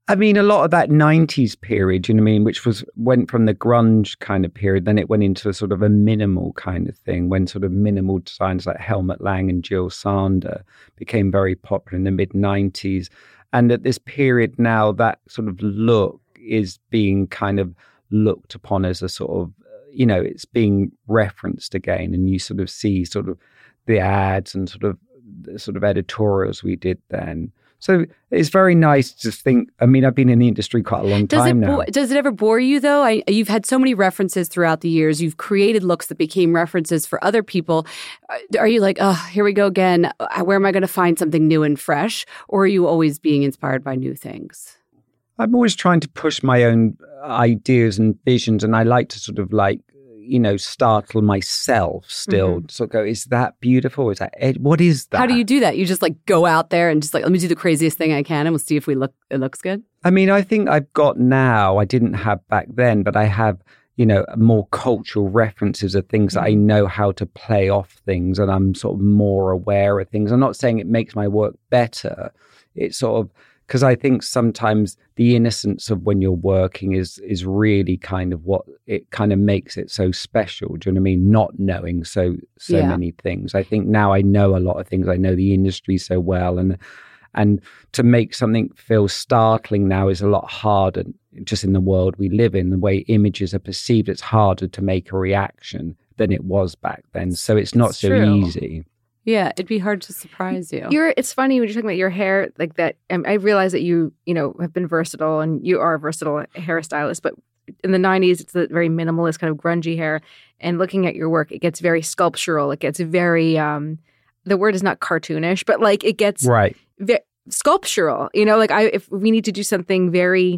Speaker 11: I mean, a lot of that nineties period, you know what I mean, which was went from the grunge kind of period, then it went into a sort of a minimal kind of thing, when sort of minimal designers like Helmut Lang and Jill Sander became very popular in the mid nineties. And at this period now, that sort of look is being kind of looked upon as a sort of, you know, it's being referenced again. And you sort of see sort of the ads and sort of the sort of editorials we did then. So it's very nice to think. I mean, I've been in the industry quite a long
Speaker 2: does
Speaker 11: time
Speaker 2: it
Speaker 11: now.
Speaker 2: Bo- does it ever bore you, though? I, you've had so many references throughout the years. You've created looks that became references for other people. Are you like, oh, here we go again. Where am I going to find something new and fresh? Or are you always being inspired by new things?
Speaker 11: I'm always trying to push my own ideas and visions. And I like to sort of like, you know, startle myself still. Mm-hmm. So go, is that beautiful? Is that, ed- what is that?
Speaker 2: How do you do that? You just like go out there and just like, let me do the craziest thing I can and we'll see if we look, it looks good?
Speaker 11: I mean, I think I've got now, I didn't have back then, but I have, you know, more cultural references of things mm-hmm. that I know how to play off things, and I'm sort of more aware of things. I'm not saying it makes my work better. It's sort of, because I think sometimes the innocence of when you're working is is really kind of what it kind of makes it so special. Do you know what I mean? Not knowing so so
Speaker 2: yeah.
Speaker 11: many things. I think now I know a lot of things. I know the industry so well, and and to make something feel startling now is a lot harder. Just in the world we live in, the way images are perceived, it's harder to make a reaction than it was back then. So it's not
Speaker 2: it's
Speaker 11: so
Speaker 2: true.
Speaker 11: easy.
Speaker 2: Yeah, it'd be hard to surprise you.
Speaker 1: You're. It's funny when you're talking about your hair like that. Um, I realize that you, you know, have been versatile and you are a versatile hairstylist. But in the nineties, it's a very minimalist kind of grungy hair. And looking at your work, it gets very sculptural. It gets very. Um, the word is not cartoonish, but like it gets
Speaker 11: right
Speaker 1: ve- sculptural. You know, like I, if we need to do something very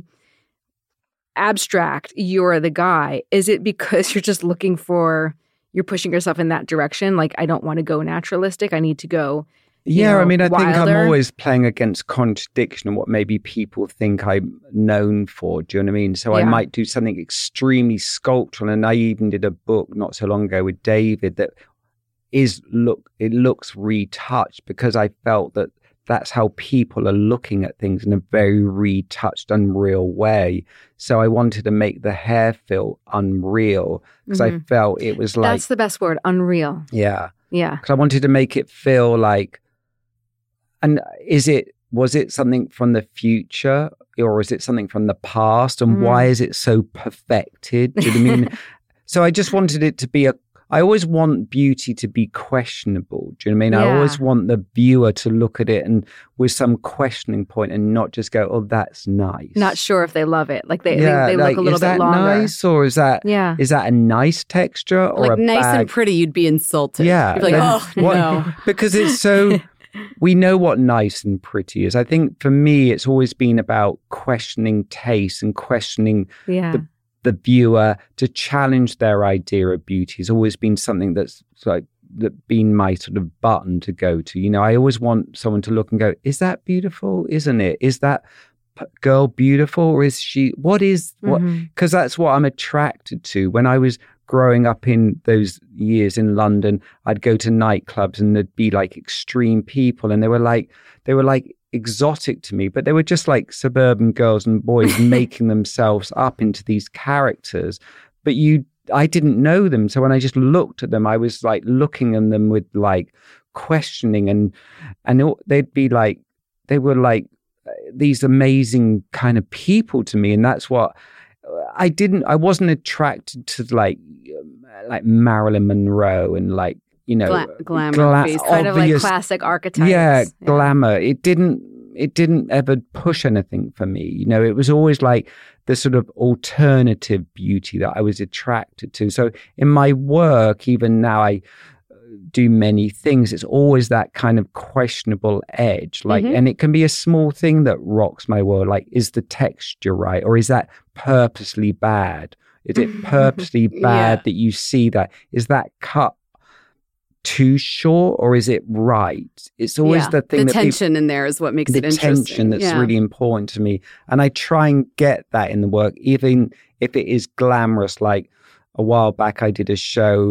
Speaker 1: abstract, you're the guy. Is it because you're just looking for? You're pushing yourself in that direction. Like, I don't want to go naturalistic. I need to go.
Speaker 11: Yeah,
Speaker 1: know,
Speaker 11: I mean, I
Speaker 1: wilder.
Speaker 11: think I'm always playing against contradiction and what maybe people think I'm known for. Do you know what I mean? So
Speaker 1: yeah.
Speaker 11: I might do something extremely sculptural. And I even did a book not so long ago with David that is look, it looks retouched because I felt that that's how people are looking at things in a very retouched, unreal way. So I wanted to make the hair feel unreal because mm-hmm. I felt it was like...
Speaker 1: That's the best word, unreal.
Speaker 11: Yeah.
Speaker 1: Yeah.
Speaker 11: Because I wanted to make it feel like... And is it, was it something from the future or is it something from the past? And mm. why is it so perfected? Do you know what I mean? So I just wanted it to be a... I always want beauty to be questionable. Do you know what I mean?
Speaker 1: Yeah.
Speaker 11: I always want the viewer to look at it and with some questioning point and not just go, oh, that's nice.
Speaker 1: Not sure if they love it. Like they,
Speaker 11: yeah,
Speaker 1: they, they
Speaker 11: like,
Speaker 1: look a little
Speaker 11: is that
Speaker 1: bit longer.
Speaker 11: Nice or is that,
Speaker 1: yeah.
Speaker 11: is that a nice texture or
Speaker 2: like
Speaker 11: a
Speaker 2: nice
Speaker 11: bad...
Speaker 2: and pretty, you'd be insulted.
Speaker 11: Yeah.
Speaker 2: You'd be like, oh,
Speaker 11: what,
Speaker 2: no.
Speaker 11: Because it's so... We know what nice and pretty is. I think for me, it's always been about questioning taste and questioning
Speaker 1: yeah.
Speaker 11: the the viewer to challenge their idea of beauty has always been something that's like that been my sort of button to go to. You know, I always want someone to look and go, is that beautiful? Isn't it? Is that p- girl beautiful? Or is she, what is, what? Because mm-hmm. that's what I'm attracted to. When I was growing up in those years in London, I'd go to nightclubs and there'd be like extreme people and they were like, they were like, exotic to me, but they were just like suburban girls and boys making themselves up into these characters. But you, I didn't know them. So when I just looked at them, I was like looking at them with like questioning and, and they'd be like, they were like these amazing kind of people to me. And that's what I didn't, I wasn't attracted to like, like Marilyn Monroe and like, you know,
Speaker 2: Gla- glamour,
Speaker 11: gla-
Speaker 2: face.
Speaker 1: kind
Speaker 11: obvious,
Speaker 1: of like classic archetypes.
Speaker 11: Yeah,
Speaker 1: yeah,
Speaker 11: glamour. It didn't. It didn't ever push anything for me. You know, it was always like the sort of alternative beauty that I was attracted to. So in my work, even now, I do many things. It's always that kind of questionable edge. Like, mm-hmm. and it can be a small thing that rocks my world. Like, is the texture right, or is that purposely bad? Is it purposely bad
Speaker 2: yeah.
Speaker 11: that you see that? Is that cut too short or is it right? It's always
Speaker 2: yeah.
Speaker 11: the thing
Speaker 2: the
Speaker 11: that
Speaker 2: tension
Speaker 11: people,
Speaker 2: in there is what makes
Speaker 11: the
Speaker 2: it interesting.
Speaker 11: tension that's
Speaker 2: yeah.
Speaker 11: really important to me, and I try and get that in the work, even if it is glamorous. Like a while back I did a show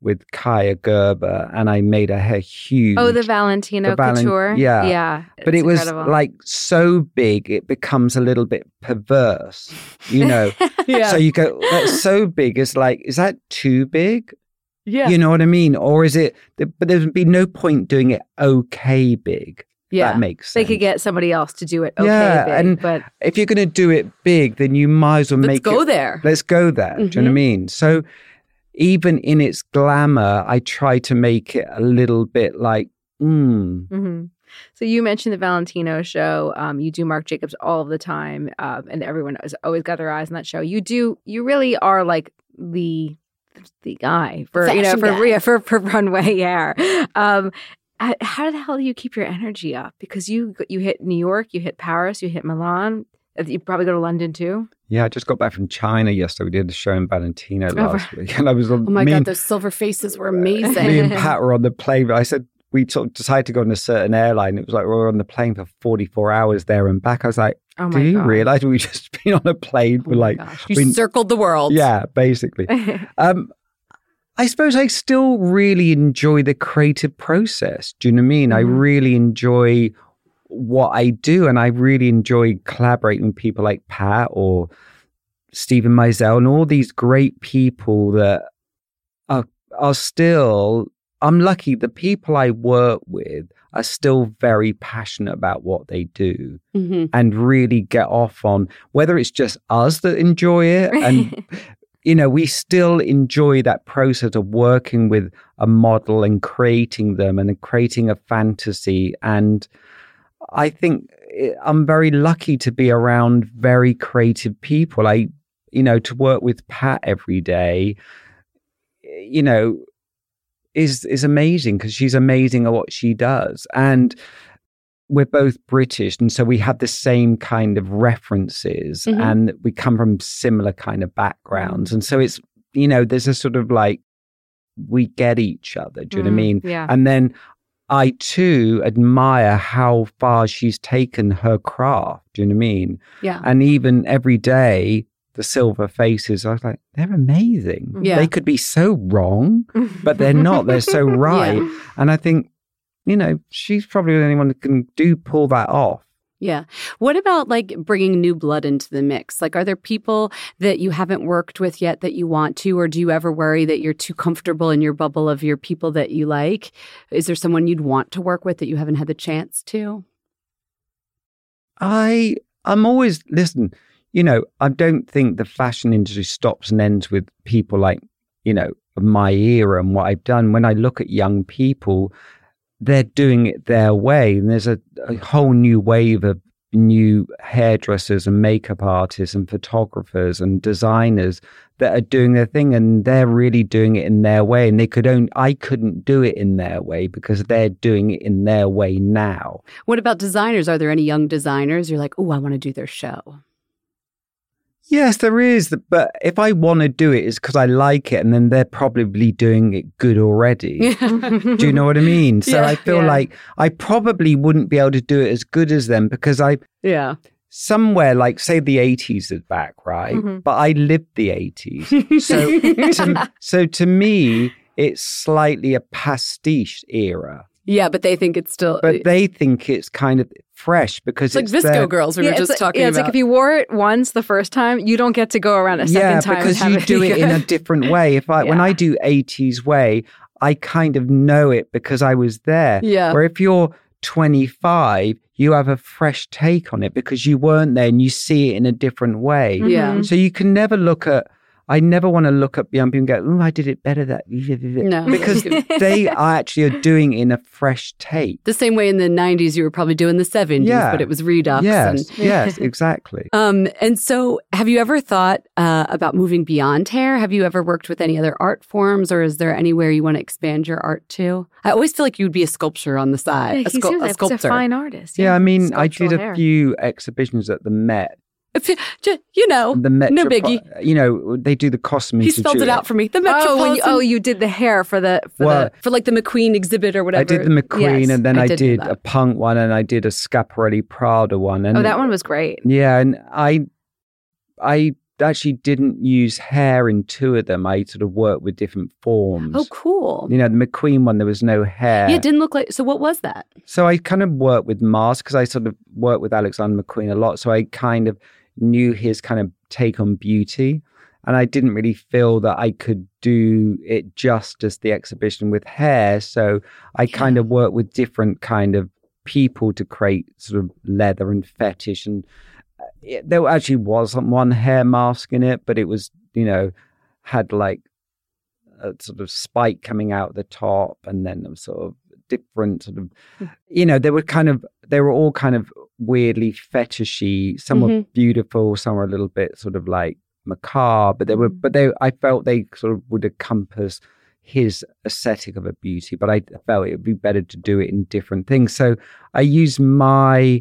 Speaker 11: with Kaya Gerber, and I made her hair huge.
Speaker 1: Oh, the Valentino
Speaker 11: The Valen-
Speaker 1: Couture.
Speaker 11: yeah.
Speaker 1: Yeah.
Speaker 11: But
Speaker 1: it's
Speaker 11: it was
Speaker 1: incredible.
Speaker 11: like so big, it becomes a little bit perverse, you know?
Speaker 2: Yeah.
Speaker 11: So you go, that's so big. It's like, is that too big?
Speaker 2: Yeah.
Speaker 11: You know what I mean? Or is it, but there would be no point doing it okay big.
Speaker 2: Yeah.
Speaker 11: That makes
Speaker 1: They
Speaker 11: sense.
Speaker 1: could get somebody else to do it okay
Speaker 11: Yeah,
Speaker 1: big,
Speaker 11: and
Speaker 1: but
Speaker 11: if you're going to do it big, then you might as well
Speaker 2: Let's
Speaker 11: make
Speaker 2: go
Speaker 11: it.
Speaker 2: there.
Speaker 11: Let's go there. Do you know what I mean? So even in its glamour, I try to make it a little bit like, mm.
Speaker 1: hmm So you mentioned the Valentino show. Um, you do Marc Jacobs all the time, um, and everyone has always got their eyes on that show. You do. You really are like the the guy for you know
Speaker 2: Fashion
Speaker 1: for,
Speaker 2: guy.
Speaker 1: yeah, for for runway hair. Um, h- how the hell do you keep your energy up? Because you you hit New York, you hit Paris, you hit Milan. You probably go to London too.
Speaker 11: Yeah, I just got back from China yesterday. We did a show in Valentino last week, and I was on.
Speaker 2: Oh my
Speaker 11: me
Speaker 2: God,
Speaker 11: and-
Speaker 2: those silver faces were amazing.
Speaker 11: Me and Pat were on the plane. I said, we sort of decided to go on a certain airline. It was like we were on the plane for forty-four hours there and back. I was like,
Speaker 1: Oh
Speaker 11: do
Speaker 1: my
Speaker 11: you
Speaker 1: God.
Speaker 11: realize we just been on a plane for like,
Speaker 2: You
Speaker 11: been-
Speaker 2: circled the world.
Speaker 11: yeah, basically. um, I suppose I still really enjoy the creative process. Do you know what I mean? I really enjoy what I do, and I really enjoy collaborating with people like Pat or Stephen Meisel and all these great people that are are still. I'm lucky the people I work with are still very passionate about what they do
Speaker 2: Mhm.
Speaker 11: and really get off on whether it's just us that enjoy it. And, you know, we still enjoy that process of working with a model and creating them and creating a fantasy. And I think I'm very lucky to be around very creative people. I, you know, to work with Pat every day, you know, is is amazing because she's amazing at what she does. And we're both British, and so we have the same kind of references,
Speaker 2: Mhm.
Speaker 11: and we come from similar kind of backgrounds. And so it's, you know, there's a sort of like, we get each other. Do you know what I mean?
Speaker 1: Yeah.
Speaker 11: And then I too admire how far she's taken her craft. Do you know what I mean?
Speaker 2: Yeah.
Speaker 11: And even every day, the silver faces, I was like, they're amazing.
Speaker 2: Yeah.
Speaker 11: They could be so wrong, but they're not. They're so right.
Speaker 2: Yeah.
Speaker 11: And I think, you know, she's probably the only one that can do pull that off.
Speaker 2: Yeah. What about like bringing new blood into the mix? Like, are there people that you haven't worked with yet that you want to, or do you ever worry that you're too comfortable in your bubble of your people that you like? Is there someone you'd want to work with that you haven't had the chance to?
Speaker 11: I, I'm always, listen, you know, I don't think the fashion industry stops and ends with people like, you know, of my era and what I've done. When I look at young people, they're doing it their way. And there's a, a whole new wave of new hairdressers and makeup artists and photographers and designers that are doing their thing, and they're really doing it in their way. And they could only, I couldn't do it in their way because they're doing it in their way now.
Speaker 2: What about designers? Are there any young designers you're like, oh, I want to do their show?
Speaker 11: Yes, there is. But if I want to do it, it's because I like it, and then they're probably doing it good already. Do you know what I mean? So
Speaker 2: Yeah,
Speaker 11: I feel
Speaker 1: yeah.
Speaker 11: like I probably wouldn't be able to do it as good as them because I,
Speaker 2: Yeah.
Speaker 11: somewhere like, say, the eighties is back, right?
Speaker 1: Mhm.
Speaker 11: But I lived the eighties. So, to, so to me, it's slightly a pastiche era.
Speaker 2: Yeah, but they think it's still
Speaker 11: But they think it's kind of fresh because
Speaker 2: it's like
Speaker 11: it's
Speaker 2: Visco
Speaker 11: their-
Speaker 2: girls we
Speaker 1: yeah,
Speaker 2: were
Speaker 1: it's
Speaker 2: just
Speaker 1: like,
Speaker 2: talking
Speaker 1: yeah, it's
Speaker 2: about.
Speaker 1: like if you wore it once the first time, you don't get to go around a second
Speaker 11: yeah,
Speaker 1: time.
Speaker 11: because
Speaker 1: and
Speaker 11: you
Speaker 1: have
Speaker 11: do
Speaker 1: be
Speaker 11: it in a
Speaker 1: good.
Speaker 11: different way. If I when
Speaker 1: Yeah.
Speaker 11: I do eighties way, I kind of know it because I was there.
Speaker 2: Yeah.
Speaker 11: Where if you're twenty-five, you have a fresh take on it because you weren't there and you see it in a different way.
Speaker 2: Yeah.
Speaker 11: So you can never look at. I never want to look at young people and go, "Oh, I did it better." That
Speaker 2: No.
Speaker 11: because they are actually are doing it in a fresh take.
Speaker 2: The same way in the nineties you were probably doing the seventies,
Speaker 11: Yeah.
Speaker 2: but it was redux.
Speaker 11: Yes,
Speaker 2: And,
Speaker 11: yes, exactly.
Speaker 2: um, and so have you ever thought uh, about moving beyond hair? Have you ever worked with any other art forms, or is there anywhere you want to expand your art to? I always feel like you would be a sculptor on the side,
Speaker 1: Yeah,
Speaker 2: a,
Speaker 1: he
Speaker 2: scu-
Speaker 1: seems
Speaker 2: a
Speaker 1: like
Speaker 2: sculptor.
Speaker 1: he's a fine artist.
Speaker 11: Yeah, I mean, I
Speaker 1: Sculptural
Speaker 11: did a
Speaker 1: hair.
Speaker 11: few exhibitions at the Met.
Speaker 2: If you- ju- you know,
Speaker 11: The
Speaker 2: no
Speaker 11: Metropo-
Speaker 2: biggie.
Speaker 11: You know, they do the Costume
Speaker 2: He
Speaker 11: Institute.
Speaker 2: spelled it out for me. The
Speaker 1: Oh,
Speaker 2: Metropolitan.
Speaker 1: when you, oh, you did the hair for the for
Speaker 11: Well,
Speaker 1: the
Speaker 2: for like the McQueen exhibit or whatever.
Speaker 11: I did the McQueen,
Speaker 1: Yes,
Speaker 11: and then
Speaker 2: I
Speaker 11: I,
Speaker 2: did
Speaker 11: did,
Speaker 2: know that.
Speaker 11: a punk one, and I did a Schiaparelli Prada one. And
Speaker 1: oh, that one was great.
Speaker 11: Yeah, and I, I actually didn't use hair in two of them. I sort of worked with different forms.
Speaker 2: Oh, cool.
Speaker 11: You know, the McQueen one, there was no hair.
Speaker 2: Yeah, it didn't look like, so what was that?
Speaker 11: So I kind of worked with masks because I sort of worked with Alexander McQueen a lot. So I kind of knew his kind of take on beauty. And I didn't really feel that I could do it justice, the exhibition with hair. So I yeah. kind of worked with different kind of people to create sort of leather and fetish. And it, there actually wasn't one hair mask in it, but it was, you know, had like a sort of spike coming out the top, and then a sort of different sort of, you know, they were kind of, they were all kind of weirdly fetishy. Some mm-hmm. were beautiful, some were a little bit sort of like macabre, but they were, but they, I felt they sort of would encompass his aesthetic of a beauty, but I felt it would be better to do it in different things. So I used my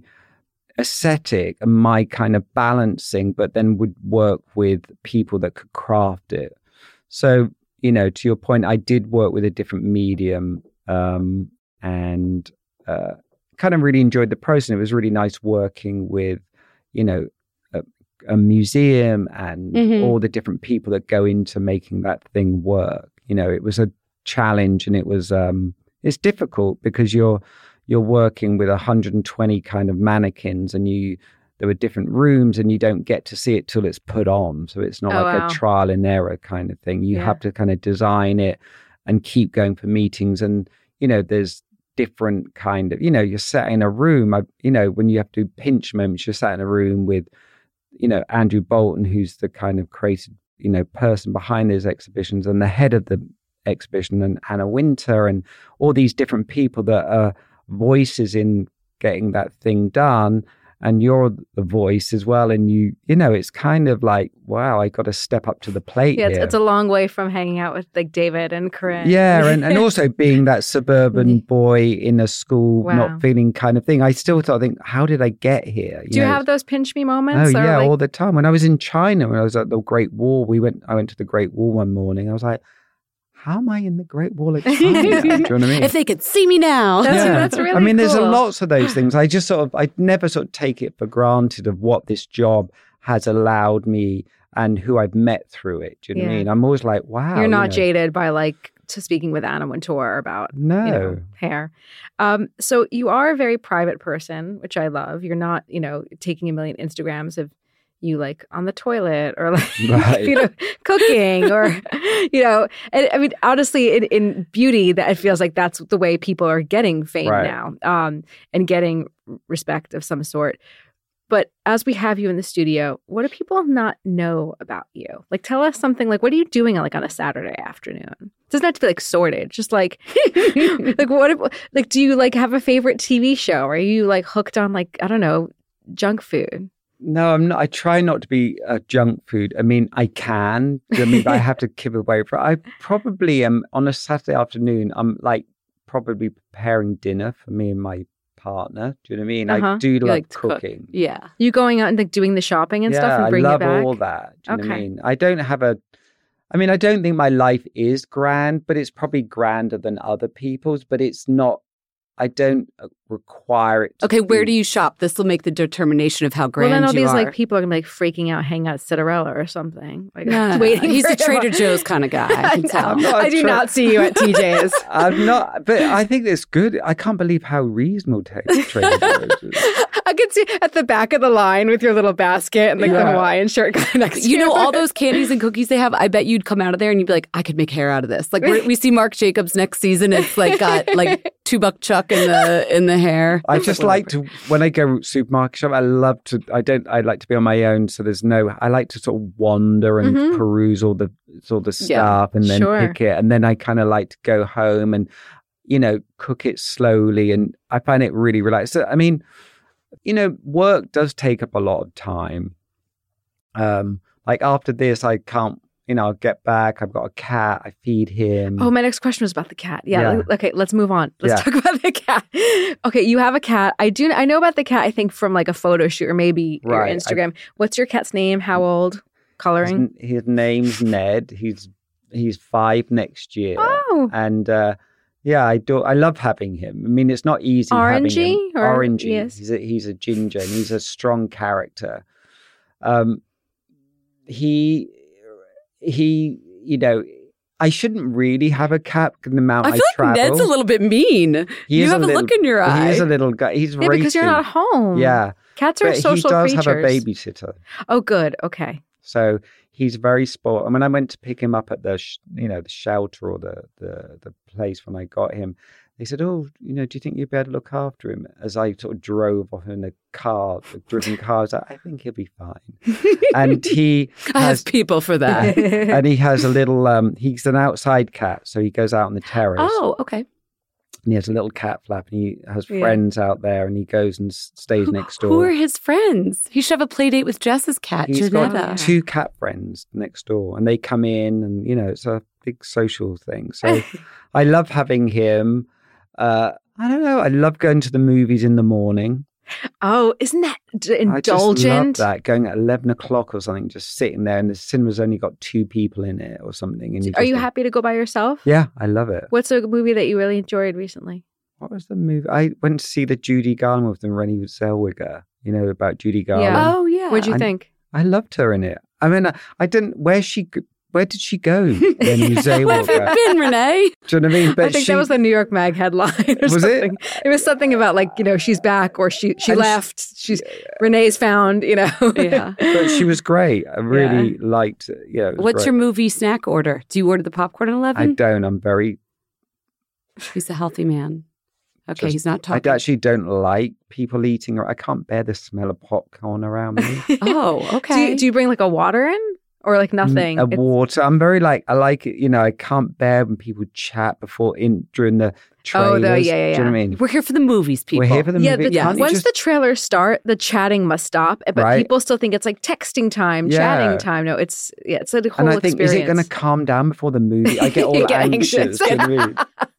Speaker 11: aesthetic and my kind of balancing, but then would work with people that could craft it. So, you know, to your point, I did work with a different medium um, and uh, kind of really enjoyed the process. It was really nice working with, you know, a, a museum and mm-hmm. all the different people that go into making that thing work. You know, it was a challenge, and it was um, it's difficult because you're you're working with one hundred twenty kind of mannequins, and you there were different rooms, and you don't get to see it till it's put on. So it's not
Speaker 1: oh,
Speaker 11: like
Speaker 1: wow.
Speaker 11: a trial and error kind of thing. You
Speaker 1: yeah.
Speaker 11: have to kind of design it and keep going for meetings. And you know, there's different kind of, you know, you're sat in a room. I, you know, when you have to do pinch moments, you're sat in a room with, you know, Andrew Bolton, who's the kind of creative, you know, person behind those exhibitions, and the head of the exhibition, and Anna Winter, and all these different people that are voices in getting that thing done. And you're the voice as well. And you, you know, it's kind of like, wow, I got to step up to the plate
Speaker 1: Yeah, it's,
Speaker 11: here.
Speaker 1: it's a long way from hanging out with like David and Corinne.
Speaker 11: Yeah, and, and also being that suburban boy in a school,
Speaker 1: wow.
Speaker 11: not feeling kind of thing. I still sort of think, how did I get here? You
Speaker 1: Do you
Speaker 11: know,
Speaker 1: have those pinch me moments?
Speaker 11: Oh
Speaker 1: or
Speaker 11: yeah,
Speaker 1: like...
Speaker 11: all the time. When I was in China, when I was at the Great Wall, we went. I went to the Great Wall one morning. I was like, how am I in the Great Wall of China? Do you know what I mean?
Speaker 2: If they could see me now.
Speaker 1: That's,
Speaker 11: yeah.
Speaker 1: that's really
Speaker 11: I mean,
Speaker 1: cool.
Speaker 11: there's a lots of those things. I just sort of, I never sort of take it for granted of what this job has allowed me and who I've met through it. Do you know
Speaker 1: yeah.
Speaker 11: what I mean? I'm always like, wow.
Speaker 1: You're not
Speaker 11: you know.
Speaker 1: jaded by like to speaking with Anna Wintour about
Speaker 11: no.
Speaker 1: you know, hair. Um, so you are a very private person, which I love. You're not, you know, taking a million Instagrams of you like on the toilet or like,
Speaker 11: right.
Speaker 1: you know, cooking or, you know, and I mean, honestly, in, in beauty, that it feels like that's the way people are getting fame
Speaker 11: right.
Speaker 1: now um, and getting respect of some sort. But as we have you in the studio, what do people not know about you? Like, tell us something like, what are you doing like on a Saturday afternoon? It doesn't have to be like sordid, just like, like what, if, like, do you like have a favorite T V show? Are you like hooked on like, I don't know, junk food?
Speaker 11: No, I'm not. I try not to be uh, junk food. I mean, I can. I mean, but I have to keep away from. I probably am on a Saturday afternoon. I'm like probably preparing dinner for me and my partner. Do you know what I mean?
Speaker 1: Uh-huh.
Speaker 11: I do
Speaker 1: You
Speaker 11: love
Speaker 1: like to
Speaker 11: cooking.
Speaker 1: Cook. Yeah, you going out and like doing the shopping and
Speaker 11: yeah,
Speaker 1: stuff and bringing
Speaker 11: I love
Speaker 1: it back.
Speaker 11: all that. Do you
Speaker 1: okay.
Speaker 11: know what I mean? I don't have a. I mean, I don't think my life is grand, but it's probably grander than other people's. But it's not. I don't require it.
Speaker 2: Okay,
Speaker 11: be.
Speaker 2: where do you shop? This will make the determination of how grand
Speaker 1: well, then all
Speaker 2: you
Speaker 1: these
Speaker 2: are.
Speaker 1: like people are gonna be like freaking out, hanging out at Cinderella or something. Like,
Speaker 2: no, no,
Speaker 1: waiting.
Speaker 2: He's
Speaker 1: for
Speaker 2: a Trader
Speaker 1: him.
Speaker 2: Joe's kind of guy. I can tell.
Speaker 11: not
Speaker 1: I do
Speaker 11: tra-
Speaker 1: not see you at T J's.
Speaker 11: I'm not, but I think it's good. I can't believe how reasonable t- Trader Joe's is.
Speaker 1: I could see at the back of the line with your little basket and like
Speaker 11: Yeah.
Speaker 1: the Hawaiian shirt kind of next to
Speaker 2: You know, all those candies and cookies they have, I bet you'd come out of there and you'd be like, I could make hair out of this. Like we're, we see Marc Jacobs next season. It's like got like two buck chuck in the in the hair.
Speaker 11: I just like to, when I go supermarket shop, I love to, I don't, I like to be on my own. So there's no, I like to sort of wander and
Speaker 1: Mhm.
Speaker 11: peruse all the, all the stuff
Speaker 1: Yeah,
Speaker 11: and then
Speaker 1: sure.
Speaker 11: pick it. And then I kind of like to go home and, you know, cook it slowly. And I find it really relaxed. So, I mean, you know, work does take up a lot of time. Um, like after this, I can't, you know, I'll get back. I've got a cat. I feed him.
Speaker 1: Oh, my next question was about the cat. Yeah.
Speaker 11: Yeah.
Speaker 1: like- okay, let's move on. Let's
Speaker 11: Yeah.
Speaker 1: talk about the cat. Okay, you have a cat. I do. I know about the cat. I think from like a photo shoot or maybe
Speaker 11: Right,
Speaker 1: your Instagram. What's your cat's name? How old? Coloring?
Speaker 11: His, his name's Ned. He's he's five next year.
Speaker 1: Oh.
Speaker 11: And uh, yeah, I do. I love having him. I mean, it's not easy.
Speaker 1: Orangey
Speaker 11: having him.
Speaker 1: or-
Speaker 11: Orangey.
Speaker 1: yes.
Speaker 11: He's a, he's a ginger and he's a strong character. Um, he he you know. I shouldn't really have a cat in the amount I,
Speaker 2: I feel
Speaker 11: I
Speaker 2: like
Speaker 11: travel.
Speaker 2: Ned's a little bit mean.
Speaker 11: He
Speaker 2: you
Speaker 11: is
Speaker 2: have a,
Speaker 11: a little,
Speaker 2: look in your eye.
Speaker 11: He's a little guy. He's
Speaker 1: yeah,
Speaker 11: racing.
Speaker 1: because you're not home.
Speaker 11: Yeah.
Speaker 1: Cats are
Speaker 11: but
Speaker 1: social
Speaker 11: he does
Speaker 1: creatures.
Speaker 11: have a babysitter.
Speaker 1: Oh, good. Okay.
Speaker 11: So he's very spoiled. I mean, I went to pick him up at the, sh- you know, the shelter or the, the, the place when I got him. They said, oh, you know, do you think you'd be able to look after him? As I sort of drove off in a car, the driven car, I was like, I think he'll be fine. And he
Speaker 2: I
Speaker 11: has,
Speaker 2: have people for that.
Speaker 11: and he has a little, um, he's an outside cat. So he goes out on the terrace.
Speaker 2: Oh, okay.
Speaker 11: And he has a little cat flap and he has
Speaker 1: Yeah.
Speaker 11: friends out there and he goes and s- stays next door.
Speaker 2: Who are his friends? He should have a play date with Jess's cat,
Speaker 11: He's
Speaker 2: Janetta.
Speaker 11: got two cat friends next door and they come in and, you know, it's a big social thing. So I love having him. Uh, I don't know. I love going to the movies in the morning.
Speaker 1: Oh, isn't that d-
Speaker 11: I just love
Speaker 1: indulgent?
Speaker 11: that, going at eleven o'clock or something, just sitting there and the cinema's only got two people in it or something. And you
Speaker 1: Are
Speaker 11: just
Speaker 1: you
Speaker 11: think,
Speaker 1: happy to go by yourself?
Speaker 11: Yeah, I love it.
Speaker 1: What's a movie that you really enjoyed recently?
Speaker 11: What was the movie? I went to see the Judy Garland with the Renée Zellweger, you know, about Judy Garland.
Speaker 1: Yeah.
Speaker 2: Oh, yeah.
Speaker 1: What'd you
Speaker 11: I-
Speaker 1: think?
Speaker 11: I loved her in it. I mean, I, I didn't, where she, where did she go? Renée Zellweger.
Speaker 2: Where have you been, Renee?
Speaker 11: Do you know what I mean? But
Speaker 1: I think
Speaker 11: she,
Speaker 1: that was the New York Mag headline or
Speaker 11: Was it?
Speaker 1: something. It? was something about like, you know, she's back or she she
Speaker 11: And she-
Speaker 1: left. She's Renee's found, you know.
Speaker 2: Yeah.
Speaker 11: but she was great. I really liked it. Yeah. It was
Speaker 2: What's
Speaker 11: great.
Speaker 2: your movie snack order? Do you order the popcorn at
Speaker 11: I
Speaker 2: eleven?
Speaker 11: don't. I'm very,
Speaker 2: He's a healthy man. Okay,
Speaker 11: Just-
Speaker 2: he's not
Speaker 11: I
Speaker 2: talking.
Speaker 11: actually don't like people eating, or I can't bear the smell of popcorn around me.
Speaker 2: Oh,
Speaker 1: Do
Speaker 2: okay.
Speaker 1: you, do you bring like a water in or like nothing?
Speaker 11: A
Speaker 1: It's-
Speaker 11: water. I'm very like, I like it, you know, I can't bear when people chat before, in, during the trailers.
Speaker 1: Oh, the- yeah, yeah,
Speaker 11: Do you know what I
Speaker 1: yeah.
Speaker 11: mean?
Speaker 2: We're here for the movies, people.
Speaker 11: We're here for the
Speaker 1: Yeah,
Speaker 11: movie.
Speaker 1: the,
Speaker 11: Can't you
Speaker 1: once
Speaker 11: just-
Speaker 1: the trailers start, the chatting must stop. But
Speaker 11: Right.
Speaker 1: people still think it's like texting time,
Speaker 11: Yeah.
Speaker 1: chatting time. No, it's yeah, it's a whole
Speaker 11: and I think,
Speaker 1: experience.
Speaker 11: is it going to calm down before the movie? I get all
Speaker 1: You get
Speaker 11: anxious.
Speaker 1: anxious.
Speaker 11: Do you know what I mean?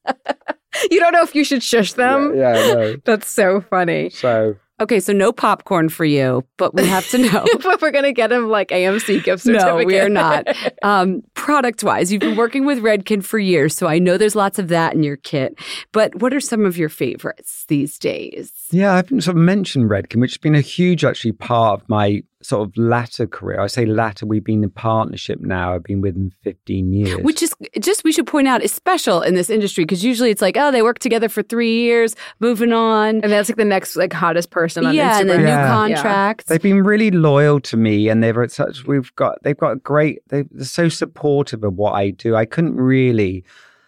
Speaker 1: You don't know if you should shush them.
Speaker 11: Yeah, yeah, I know.
Speaker 1: That's so funny.
Speaker 11: So
Speaker 2: Okay, so no popcorn for you, but we have to know.
Speaker 1: But we're gonna get him like A M C gift certificate.
Speaker 2: No, we are not. Um, product-wise, you've been working with Redken for years, so I know there's lots of that in your kit. But what are some of your favorites these days?
Speaker 11: yeah, I haven't sort of mentioned Redken, which has been a huge actually part of my sort of latter career. I say latter, we've been in partnership now. I've been with them fifteen years.
Speaker 2: Which is just, we should point out, is special in this industry because usually it's like, oh, they work together for three years, moving on.
Speaker 1: And that's like the next like hottest person on
Speaker 2: yeah,
Speaker 1: Instagram.
Speaker 2: and then new
Speaker 11: Yeah.
Speaker 2: contracts.
Speaker 11: They've been really loyal to me, and they've such. We've got. They've got a great. They're so supportive of what I do. I couldn't really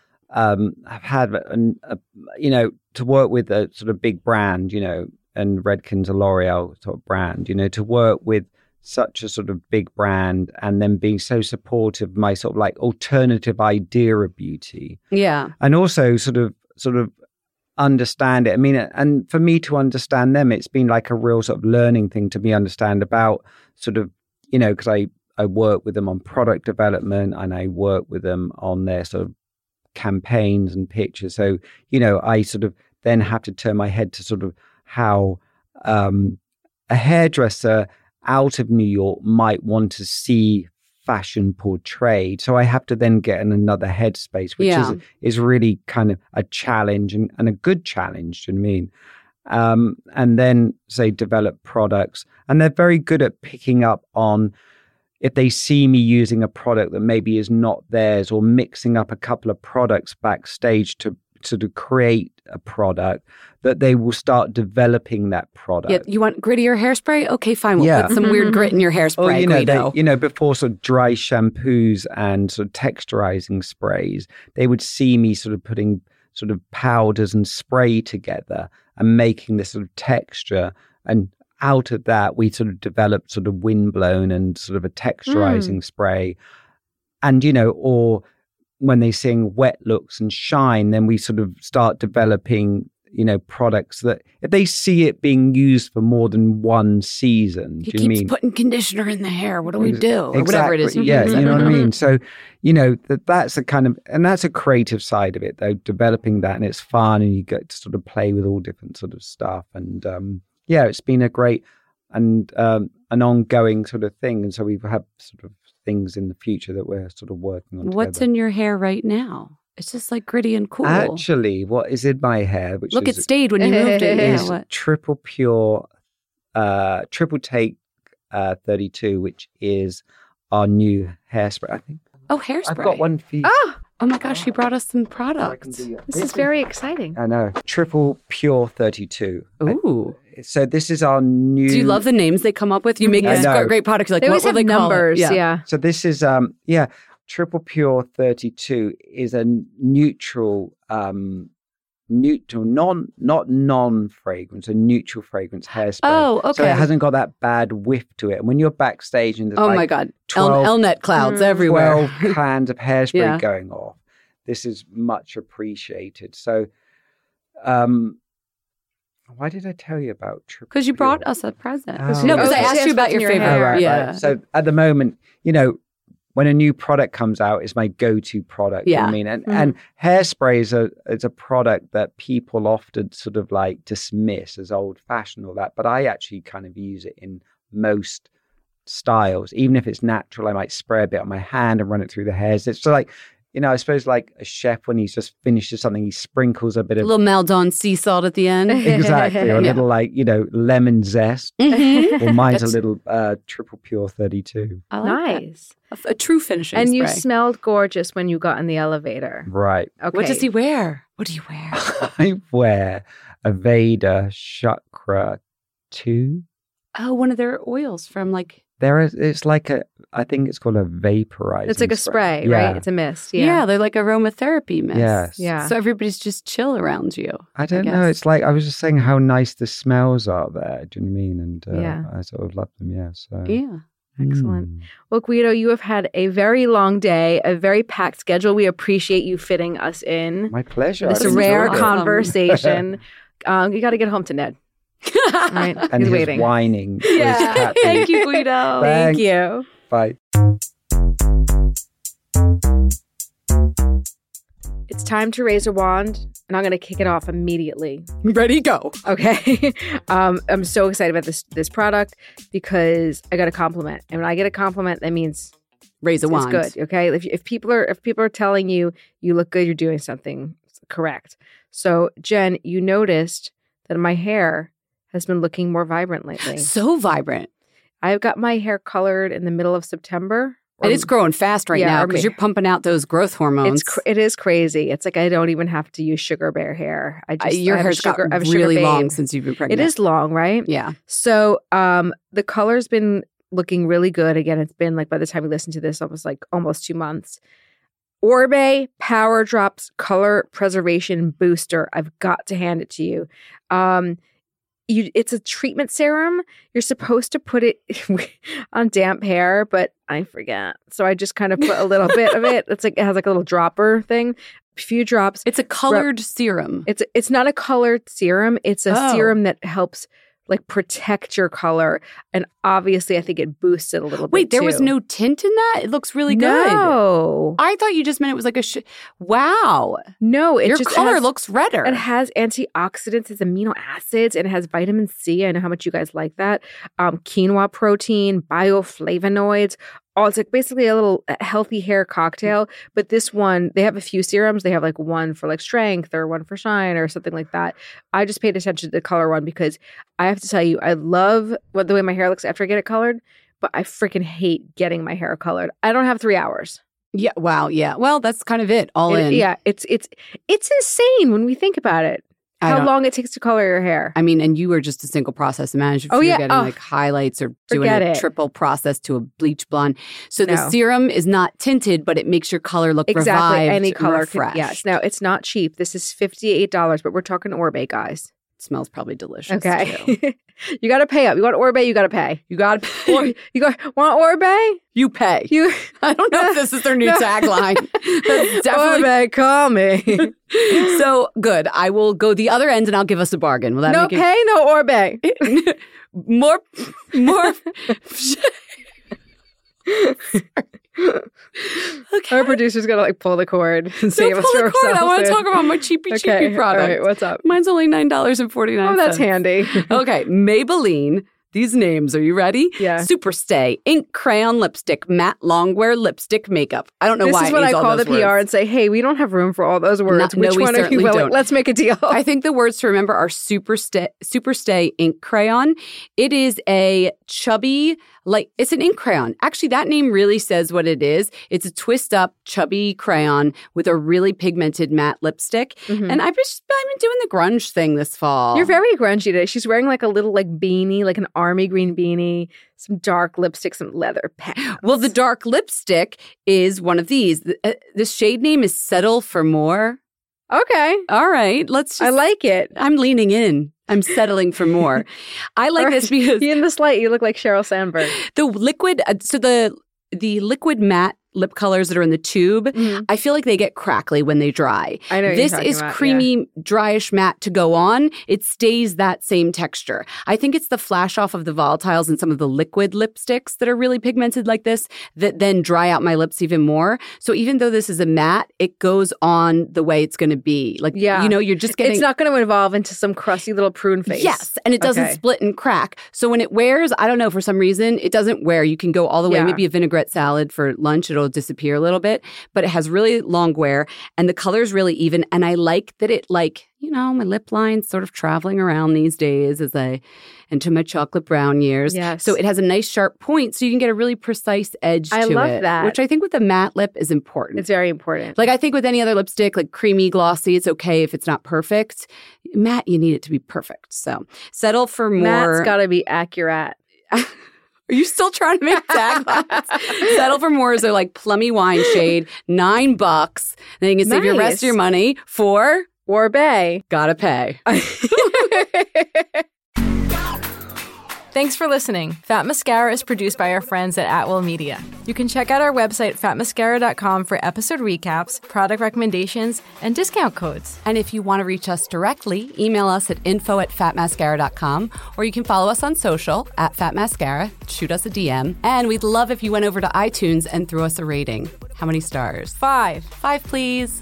Speaker 11: um, have had, a, a, you know, to work with a sort of big brand, you know, and Redken's a L'Oreal sort of brand, you know, to work with such a sort of big brand and then being so supportive of my sort of like alternative idea of beauty.
Speaker 2: Yeah.
Speaker 11: And also sort of sort of understand it. I mean, and for me to understand them, it's been like a real sort of learning thing to me understand about sort of, you know, because I, I work with them on product development and I work with them on their sort of campaigns and pictures. So, you know, I sort of then have to turn my head to sort of how um, a hairdresser out of New York might want to see fashion portrayed. So I have to then get in another headspace, which
Speaker 2: Yeah.
Speaker 11: is is really kind of a challenge and, and a good challenge, do you know what I mean? Um, and then say develop products. And they're very good at picking up on if they see me using a product that maybe is not theirs or mixing up a couple of products backstage to sort of create a product, that they will start developing that product.
Speaker 2: Yeah, you want grittier hairspray? Okay, fine. We'll
Speaker 11: Yeah.
Speaker 2: put some weird grit in your hairspray,
Speaker 11: Or, you know,
Speaker 2: Guido.
Speaker 11: they, you know, before sort of dry shampoos and sort of texturizing sprays, they would see me sort of putting sort of powders and spray together and making this sort of texture. And out of that, we sort of developed sort of windblown and sort of a texturizing spray. And, you know, or when they sing wet looks and shine, then we sort of start developing, you know, products that if they see it being used for more than one season,
Speaker 2: he
Speaker 11: do you
Speaker 2: keeps
Speaker 11: mean?
Speaker 2: putting conditioner in the hair. What do we do? Or
Speaker 11: Exactly.
Speaker 2: whatever it is.
Speaker 11: Yeah, you know what I mean? So, you know, that that's a kind of, and that's a creative side of it, though, developing that. And it's fun and you get to sort of play with all different sort of stuff. And um, yeah, it's been a great and um, an ongoing sort of thing. And so we have sort of things in the future that we're sort of working on
Speaker 2: What's
Speaker 11: together.
Speaker 2: in your hair right now? It's just like gritty and cool.
Speaker 11: Actually, what is in my hair, which
Speaker 2: Look,
Speaker 11: is,
Speaker 2: it stayed when you moved it. Yeah,
Speaker 11: is
Speaker 2: what?
Speaker 11: triple pure, uh, triple take uh, thirty-two, which is our new hairspray. I think
Speaker 2: Oh, hairspray.
Speaker 11: I've got one for you.
Speaker 1: Oh,
Speaker 2: Oh my gosh, he brought us some products.
Speaker 1: this is very exciting.
Speaker 11: I know. Triple Pure thirty-two.
Speaker 2: Ooh.
Speaker 11: So this is our new.
Speaker 2: Do you love the names they come up with? You make
Speaker 11: I
Speaker 2: this
Speaker 11: know.
Speaker 2: great product. You're like,
Speaker 1: They
Speaker 2: what
Speaker 1: always
Speaker 2: will
Speaker 1: have
Speaker 2: they call it?
Speaker 1: numbers.
Speaker 2: Yeah.
Speaker 1: Yeah.
Speaker 11: So this is um yeah, Triple Pure thirty-two is a neutral um neutral non not non fragrance, a neutral fragrance hairspray.
Speaker 2: Oh,
Speaker 11: So
Speaker 2: okay.
Speaker 11: it hasn't got that bad whiff to it. And when you're backstage and there's
Speaker 2: Oh
Speaker 11: like
Speaker 2: my God.
Speaker 11: twelve,
Speaker 2: El- Elnet clouds
Speaker 1: Mm.
Speaker 2: everywhere.
Speaker 11: twelve cans of hairspray
Speaker 2: Yeah.
Speaker 11: going off, this is much appreciated. So um why did I tell you about Triple
Speaker 2: Because you
Speaker 11: Pure?
Speaker 2: brought us a present.
Speaker 11: Oh.
Speaker 2: No, because
Speaker 1: Oh,
Speaker 2: I
Speaker 1: she
Speaker 2: asked you
Speaker 1: asked
Speaker 2: about
Speaker 1: what's
Speaker 2: your
Speaker 1: in your
Speaker 2: favorite.
Speaker 1: hair.
Speaker 11: Oh, right,
Speaker 2: yeah.
Speaker 11: right. So at the moment, you know, when a new product comes out, it's my go-to product. you know what I
Speaker 2: Yeah.
Speaker 11: mean, and
Speaker 1: Mhm.
Speaker 11: and hairspray is a is a product that people often sort of like dismiss as old-fashioned or that, but I actually kind of use it in most styles. Even if it's natural, I might spray a bit on my hand and run it through the hairs. It's so like, you know, I suppose like a chef when he's just finishes something, he sprinkles a bit
Speaker 2: A
Speaker 11: of
Speaker 2: little Maldon sea salt at the end.
Speaker 11: exactly, or a
Speaker 2: Yeah.
Speaker 11: little like you know lemon zest.
Speaker 2: Mhm.
Speaker 11: Well, mine's a
Speaker 2: That's-
Speaker 11: little uh, Triple Pure thirty-two.
Speaker 2: I like
Speaker 1: Nice.
Speaker 2: that. A, a true finishing
Speaker 1: And you
Speaker 2: spray.
Speaker 1: smelled gorgeous when you got in the elevator.
Speaker 11: Right.
Speaker 1: Okay.
Speaker 2: What does he wear? What do you wear?
Speaker 11: I wear a Veda Chakra two.
Speaker 2: Oh, one of their oils from like
Speaker 11: There is, it's like a, I think it's called a vaporizing.
Speaker 1: It's like a spray,
Speaker 11: Yeah.
Speaker 1: right? It's a mist.
Speaker 2: yeah.
Speaker 1: Yeah.
Speaker 2: they're like aromatherapy mist.
Speaker 11: Yes.
Speaker 1: Yeah.
Speaker 2: So everybody's just chill around you.
Speaker 11: I don't
Speaker 2: I
Speaker 11: know.
Speaker 2: guess.
Speaker 11: It's like, I was just saying how nice the smells are there. Do you know what I mean? And uh,
Speaker 1: Yeah.
Speaker 11: I sort of love them. Yeah. So.
Speaker 2: Yeah.
Speaker 1: Excellent.
Speaker 11: Mm.
Speaker 1: Well, Guido, you have had a very long day, a very packed schedule. We appreciate you fitting us in.
Speaker 11: My pleasure.
Speaker 1: This
Speaker 11: I
Speaker 1: rare
Speaker 11: enjoyed it.
Speaker 1: conversation. um, you got to get home to Ned. All right.
Speaker 11: And
Speaker 1: He's
Speaker 11: his
Speaker 1: waiting.
Speaker 11: whining. for his
Speaker 2: Yeah.
Speaker 11: cat
Speaker 2: Thank
Speaker 11: food.
Speaker 2: you, Guido.
Speaker 1: Thank
Speaker 11: Thanks.
Speaker 1: you.
Speaker 11: Bye.
Speaker 1: It's time to raise a wand, and I'm going to kick it off immediately.
Speaker 2: Ready, go.
Speaker 1: Okay. um, I'm so excited about this this product because I got a compliment, and when I get a compliment, that means
Speaker 2: Raise a
Speaker 1: it's
Speaker 2: wand.
Speaker 1: good. Okay. If if people are if people are telling you you look good, you're doing something correct. So, Jen, you noticed that my hair has been looking more vibrant lately.
Speaker 2: So vibrant.
Speaker 1: I've got my hair colored in the middle of September.
Speaker 2: And it's growing fast right
Speaker 1: Yeah,
Speaker 2: now
Speaker 1: or
Speaker 2: because
Speaker 1: me-
Speaker 2: you're pumping out those growth hormones.
Speaker 1: It's cr- it is crazy. It's like I don't even have to use sugar bear hair. I
Speaker 2: Uh,
Speaker 1: just
Speaker 2: your
Speaker 1: I have a
Speaker 2: hair's
Speaker 1: sugar,
Speaker 2: got
Speaker 1: I have a sugar
Speaker 2: really
Speaker 1: babe.
Speaker 2: long since you've been
Speaker 1: It
Speaker 2: pregnant.
Speaker 1: is long, right?
Speaker 2: Yeah.
Speaker 1: So um, the color's been looking really good. Again, it's been like by the time we listen to this, almost like almost two months. Orbe Power Drops Color Preservation Booster. I've got to hand it to you. Um, you it's a treatment serum. You're supposed to put it on damp hair, but I forget. So I just kind of put a little bit of it. It's like it has like a little dropper thing. A few drops.
Speaker 2: It's a colored serum.
Speaker 1: It's it's not a colored serum. It's a
Speaker 2: Oh.
Speaker 1: serum that helps like protect your color, and obviously, I think it boosts it a little bit.
Speaker 2: Wait, there was
Speaker 1: too.
Speaker 2: no tint in that? It looks really good.
Speaker 1: No,
Speaker 2: I thought you just meant it was like a sh- wow.
Speaker 1: no. It
Speaker 2: Your
Speaker 1: just
Speaker 2: color
Speaker 1: has,
Speaker 2: looks redder.
Speaker 1: It has antioxidants, it's amino acids, and it has vitamin C. I know how much you guys like that. Um, quinoa protein, bioflavonoids. Oh, it's like basically a little healthy hair cocktail. But this one, they have a few serums. They have like one for like strength or one for shine or something like that. I just paid attention to the color one because I have to tell you, I love what the way my hair looks after I get it colored, but I freaking hate getting my hair colored. I don't have three hours.
Speaker 2: yeah. Wow. Yeah. Well, that's kind of it. All
Speaker 1: It-
Speaker 2: in.
Speaker 1: Yeah, it's it's it's insane when we think about it.
Speaker 2: I
Speaker 1: How
Speaker 2: don't-
Speaker 1: long it takes to color your hair.
Speaker 2: I mean, and you were just a single process manager.
Speaker 1: Oh,
Speaker 2: You're
Speaker 1: yeah.
Speaker 2: getting
Speaker 1: Oh.
Speaker 2: like highlights or doing
Speaker 1: Forget
Speaker 2: a
Speaker 1: it.
Speaker 2: triple process to a bleach blonde. So the
Speaker 1: No.
Speaker 2: serum is not tinted, but it makes your color look
Speaker 1: Exactly.
Speaker 2: revived
Speaker 1: Any
Speaker 2: and
Speaker 1: color. Can,
Speaker 2: refreshed.
Speaker 1: yes. Now, it's not cheap. This is fifty-eight dollars, but we're talking Orbe, guys.
Speaker 2: It smells probably delicious. too.
Speaker 1: Okay. you got to pay up. You want Orbe, you got to pay.
Speaker 2: You got
Speaker 1: Or, you got want Orbe?
Speaker 2: you pay.
Speaker 1: You
Speaker 2: I don't know if this is their new
Speaker 1: No.
Speaker 2: tagline. That's definitely
Speaker 1: Orbe, call me.
Speaker 2: so good. I will go the other end and I'll give us a bargain. Will that
Speaker 1: no
Speaker 2: make it
Speaker 1: pay, no Orbe.
Speaker 2: more more okay.
Speaker 1: Our producer's gonna like pull the cord and save
Speaker 2: Don't
Speaker 1: us
Speaker 2: pull
Speaker 1: from
Speaker 2: the cord. I
Speaker 1: ourselves
Speaker 2: want to
Speaker 1: soon.
Speaker 2: talk about my cheapy cheapy
Speaker 1: Okay,
Speaker 2: product.
Speaker 1: all right, what's up?
Speaker 2: Mine's only nine dollars and forty nine.
Speaker 1: Oh, that's handy.
Speaker 2: Okay, Maybelline. These names, are you ready?
Speaker 1: Yeah.
Speaker 2: Superstay, ink crayon lipstick, matte longwear lipstick makeup. I don't know
Speaker 1: This
Speaker 2: why
Speaker 1: is
Speaker 2: it
Speaker 1: when I
Speaker 2: needs all
Speaker 1: call the
Speaker 2: those
Speaker 1: P R
Speaker 2: words.
Speaker 1: and say, "Hey, we don't have room for all those words.
Speaker 2: No- no,
Speaker 1: Which
Speaker 2: we
Speaker 1: one are you
Speaker 2: certainly
Speaker 1: willing?
Speaker 2: don't.
Speaker 1: Let's make a deal."
Speaker 2: I think the words to remember are Superstay, Superstay ink crayon. It is a chubby, like it's an ink crayon. Actually, that name really says what it is. It's a twist up, chubby crayon with a really pigmented matte lipstick. Mm-hmm. And I've just I've been doing the grunge thing this fall.
Speaker 1: You're very grungy today. She's wearing like a little like beanie, like an army green beanie, some dark lipstick, some leather pants.
Speaker 2: Well, the dark lipstick is one of these. The, uh, the shade name is Settle for More.
Speaker 1: Okay.
Speaker 2: All right. Let's just,
Speaker 1: I like it.
Speaker 2: I'm leaning in. I'm settling for more. I like
Speaker 1: right.
Speaker 2: this because
Speaker 1: in this light, you look like Sheryl Sandberg.
Speaker 2: The liquid, uh, so the the liquid matte lip colors that are in the tube, mm-hmm. I feel like they get crackly when they dry.
Speaker 1: I know what
Speaker 2: this
Speaker 1: you're talking
Speaker 2: is
Speaker 1: about,
Speaker 2: creamy,
Speaker 1: yeah.
Speaker 2: dryish matte to go on. It stays that same texture. I think it's the flash off of the volatiles and some of the liquid lipsticks that are really pigmented like this that then dry out my lips even more. So even though this is a matte, it goes on the way it's going to be. Like, yeah. you know, you're just getting...
Speaker 1: It's not going to evolve into some crusty little prune face.
Speaker 2: Yes, and it doesn't
Speaker 1: okay.
Speaker 2: split and crack. So when it wears, I don't know, for some reason, it doesn't wear. You can go all the way,
Speaker 1: yeah.
Speaker 2: maybe a vinaigrette salad for lunch, it'll disappear a little bit, but it has really long wear and the color's really even. And I like that it like, you know, my lip line's sort of traveling around these days as I enter my chocolate brown years.
Speaker 1: Yes.
Speaker 2: So it has a nice sharp point so you can get a really precise edge
Speaker 1: I
Speaker 2: to it.
Speaker 1: love that.
Speaker 2: Which I think with the matte lip is important.
Speaker 1: It's very important.
Speaker 2: Like I think with any other lipstick, like creamy, glossy, it's okay if it's not perfect. Matte, you need it to be perfect. So settle for more.
Speaker 1: Matte's got to be accurate.
Speaker 2: Are you still trying to make taglines? Settle for more is their like plummy wine shade, nine bucks. Then you can save
Speaker 1: nice.
Speaker 2: your rest of your money for
Speaker 1: Orbay.
Speaker 2: Gotta pay.
Speaker 12: Thanks for listening. Fat Mascara is produced by our friends at Atwell Media. You can check out our website, fat mascara dot com, for episode recaps, product recommendations, and discount codes.
Speaker 2: And if you want to reach us directly, email us at info at fat mascara dot com, or you can follow us on social at Fat Mascara, shoot us a D M, and we'd love if you went over to iTunes and threw us a rating. How many stars?
Speaker 12: Five.
Speaker 2: Five, please.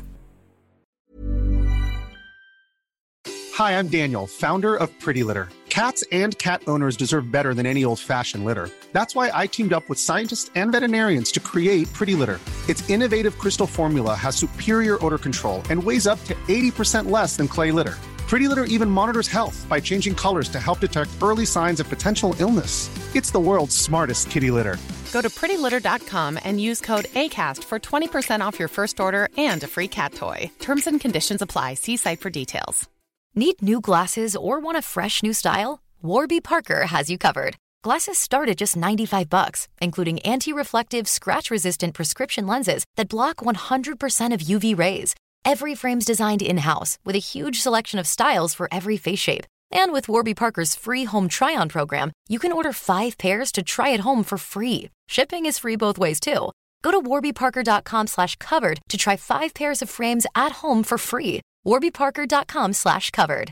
Speaker 13: Hi, I'm Daniel, founder of Pretty Litter. Cats and cat owners deserve better than any old-fashioned litter. That's why I teamed up with scientists and veterinarians to create Pretty Litter. Its innovative crystal formula has superior odor control and weighs up to eighty percent less than clay litter. Pretty Litter even monitors health by changing colors to help detect early signs of potential illness. It's the world's smartest kitty litter.
Speaker 14: Go to pretty litter dot com and use code ACAST for twenty percent off your first order and a free cat toy. Terms and conditions apply. See site for details.
Speaker 10: Need new glasses or want a fresh new style? Warby Parker has you covered. Glasses start at just ninety-five bucks, including anti-reflective, scratch-resistant prescription lenses that block one hundred percent of U V rays. Every frame's designed in-house with a huge selection of styles for every face shape. And with Warby Parker's free home try-on program, you can order five pairs to try at home for free. Shipping is free both ways, too. Go to warby parker dot com slash covered to try five pairs of frames at home for free. warby parker dot com slash covered.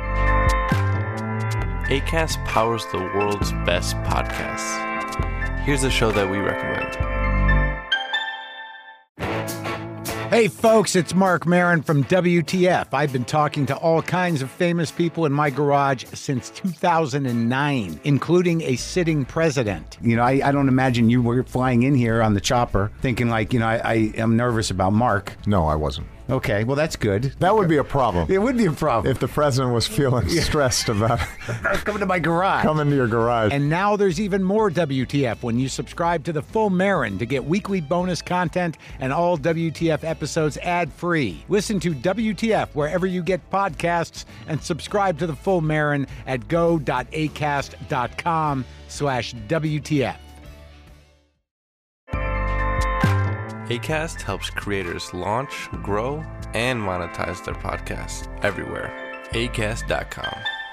Speaker 15: Acast powers the world's best podcasts. Here's a show that we recommend.
Speaker 16: Hey folks, it's Mark Maron from W T F. I've been talking to all kinds of famous people in my garage since two thousand nine, including a sitting president.
Speaker 17: You know, I, I don't imagine you were flying in here on the chopper thinking like, you know, I, I am nervous about Mark.
Speaker 18: No, I wasn't.
Speaker 17: Okay, well, that's good.
Speaker 18: That would be a problem.
Speaker 17: It would be a problem.
Speaker 18: If the president was feeling yeah. stressed about
Speaker 17: coming to my garage.
Speaker 18: Coming to your garage.
Speaker 16: And now there's even more W T F when you subscribe to the full Maron to get weekly bonus content and all W T F episodes ad-free. Listen to W T F wherever you get podcasts and subscribe to the full Maron at go.acast.com slash WTF.
Speaker 15: Acast helps creators launch, grow, and monetize their podcasts everywhere. acast dot com.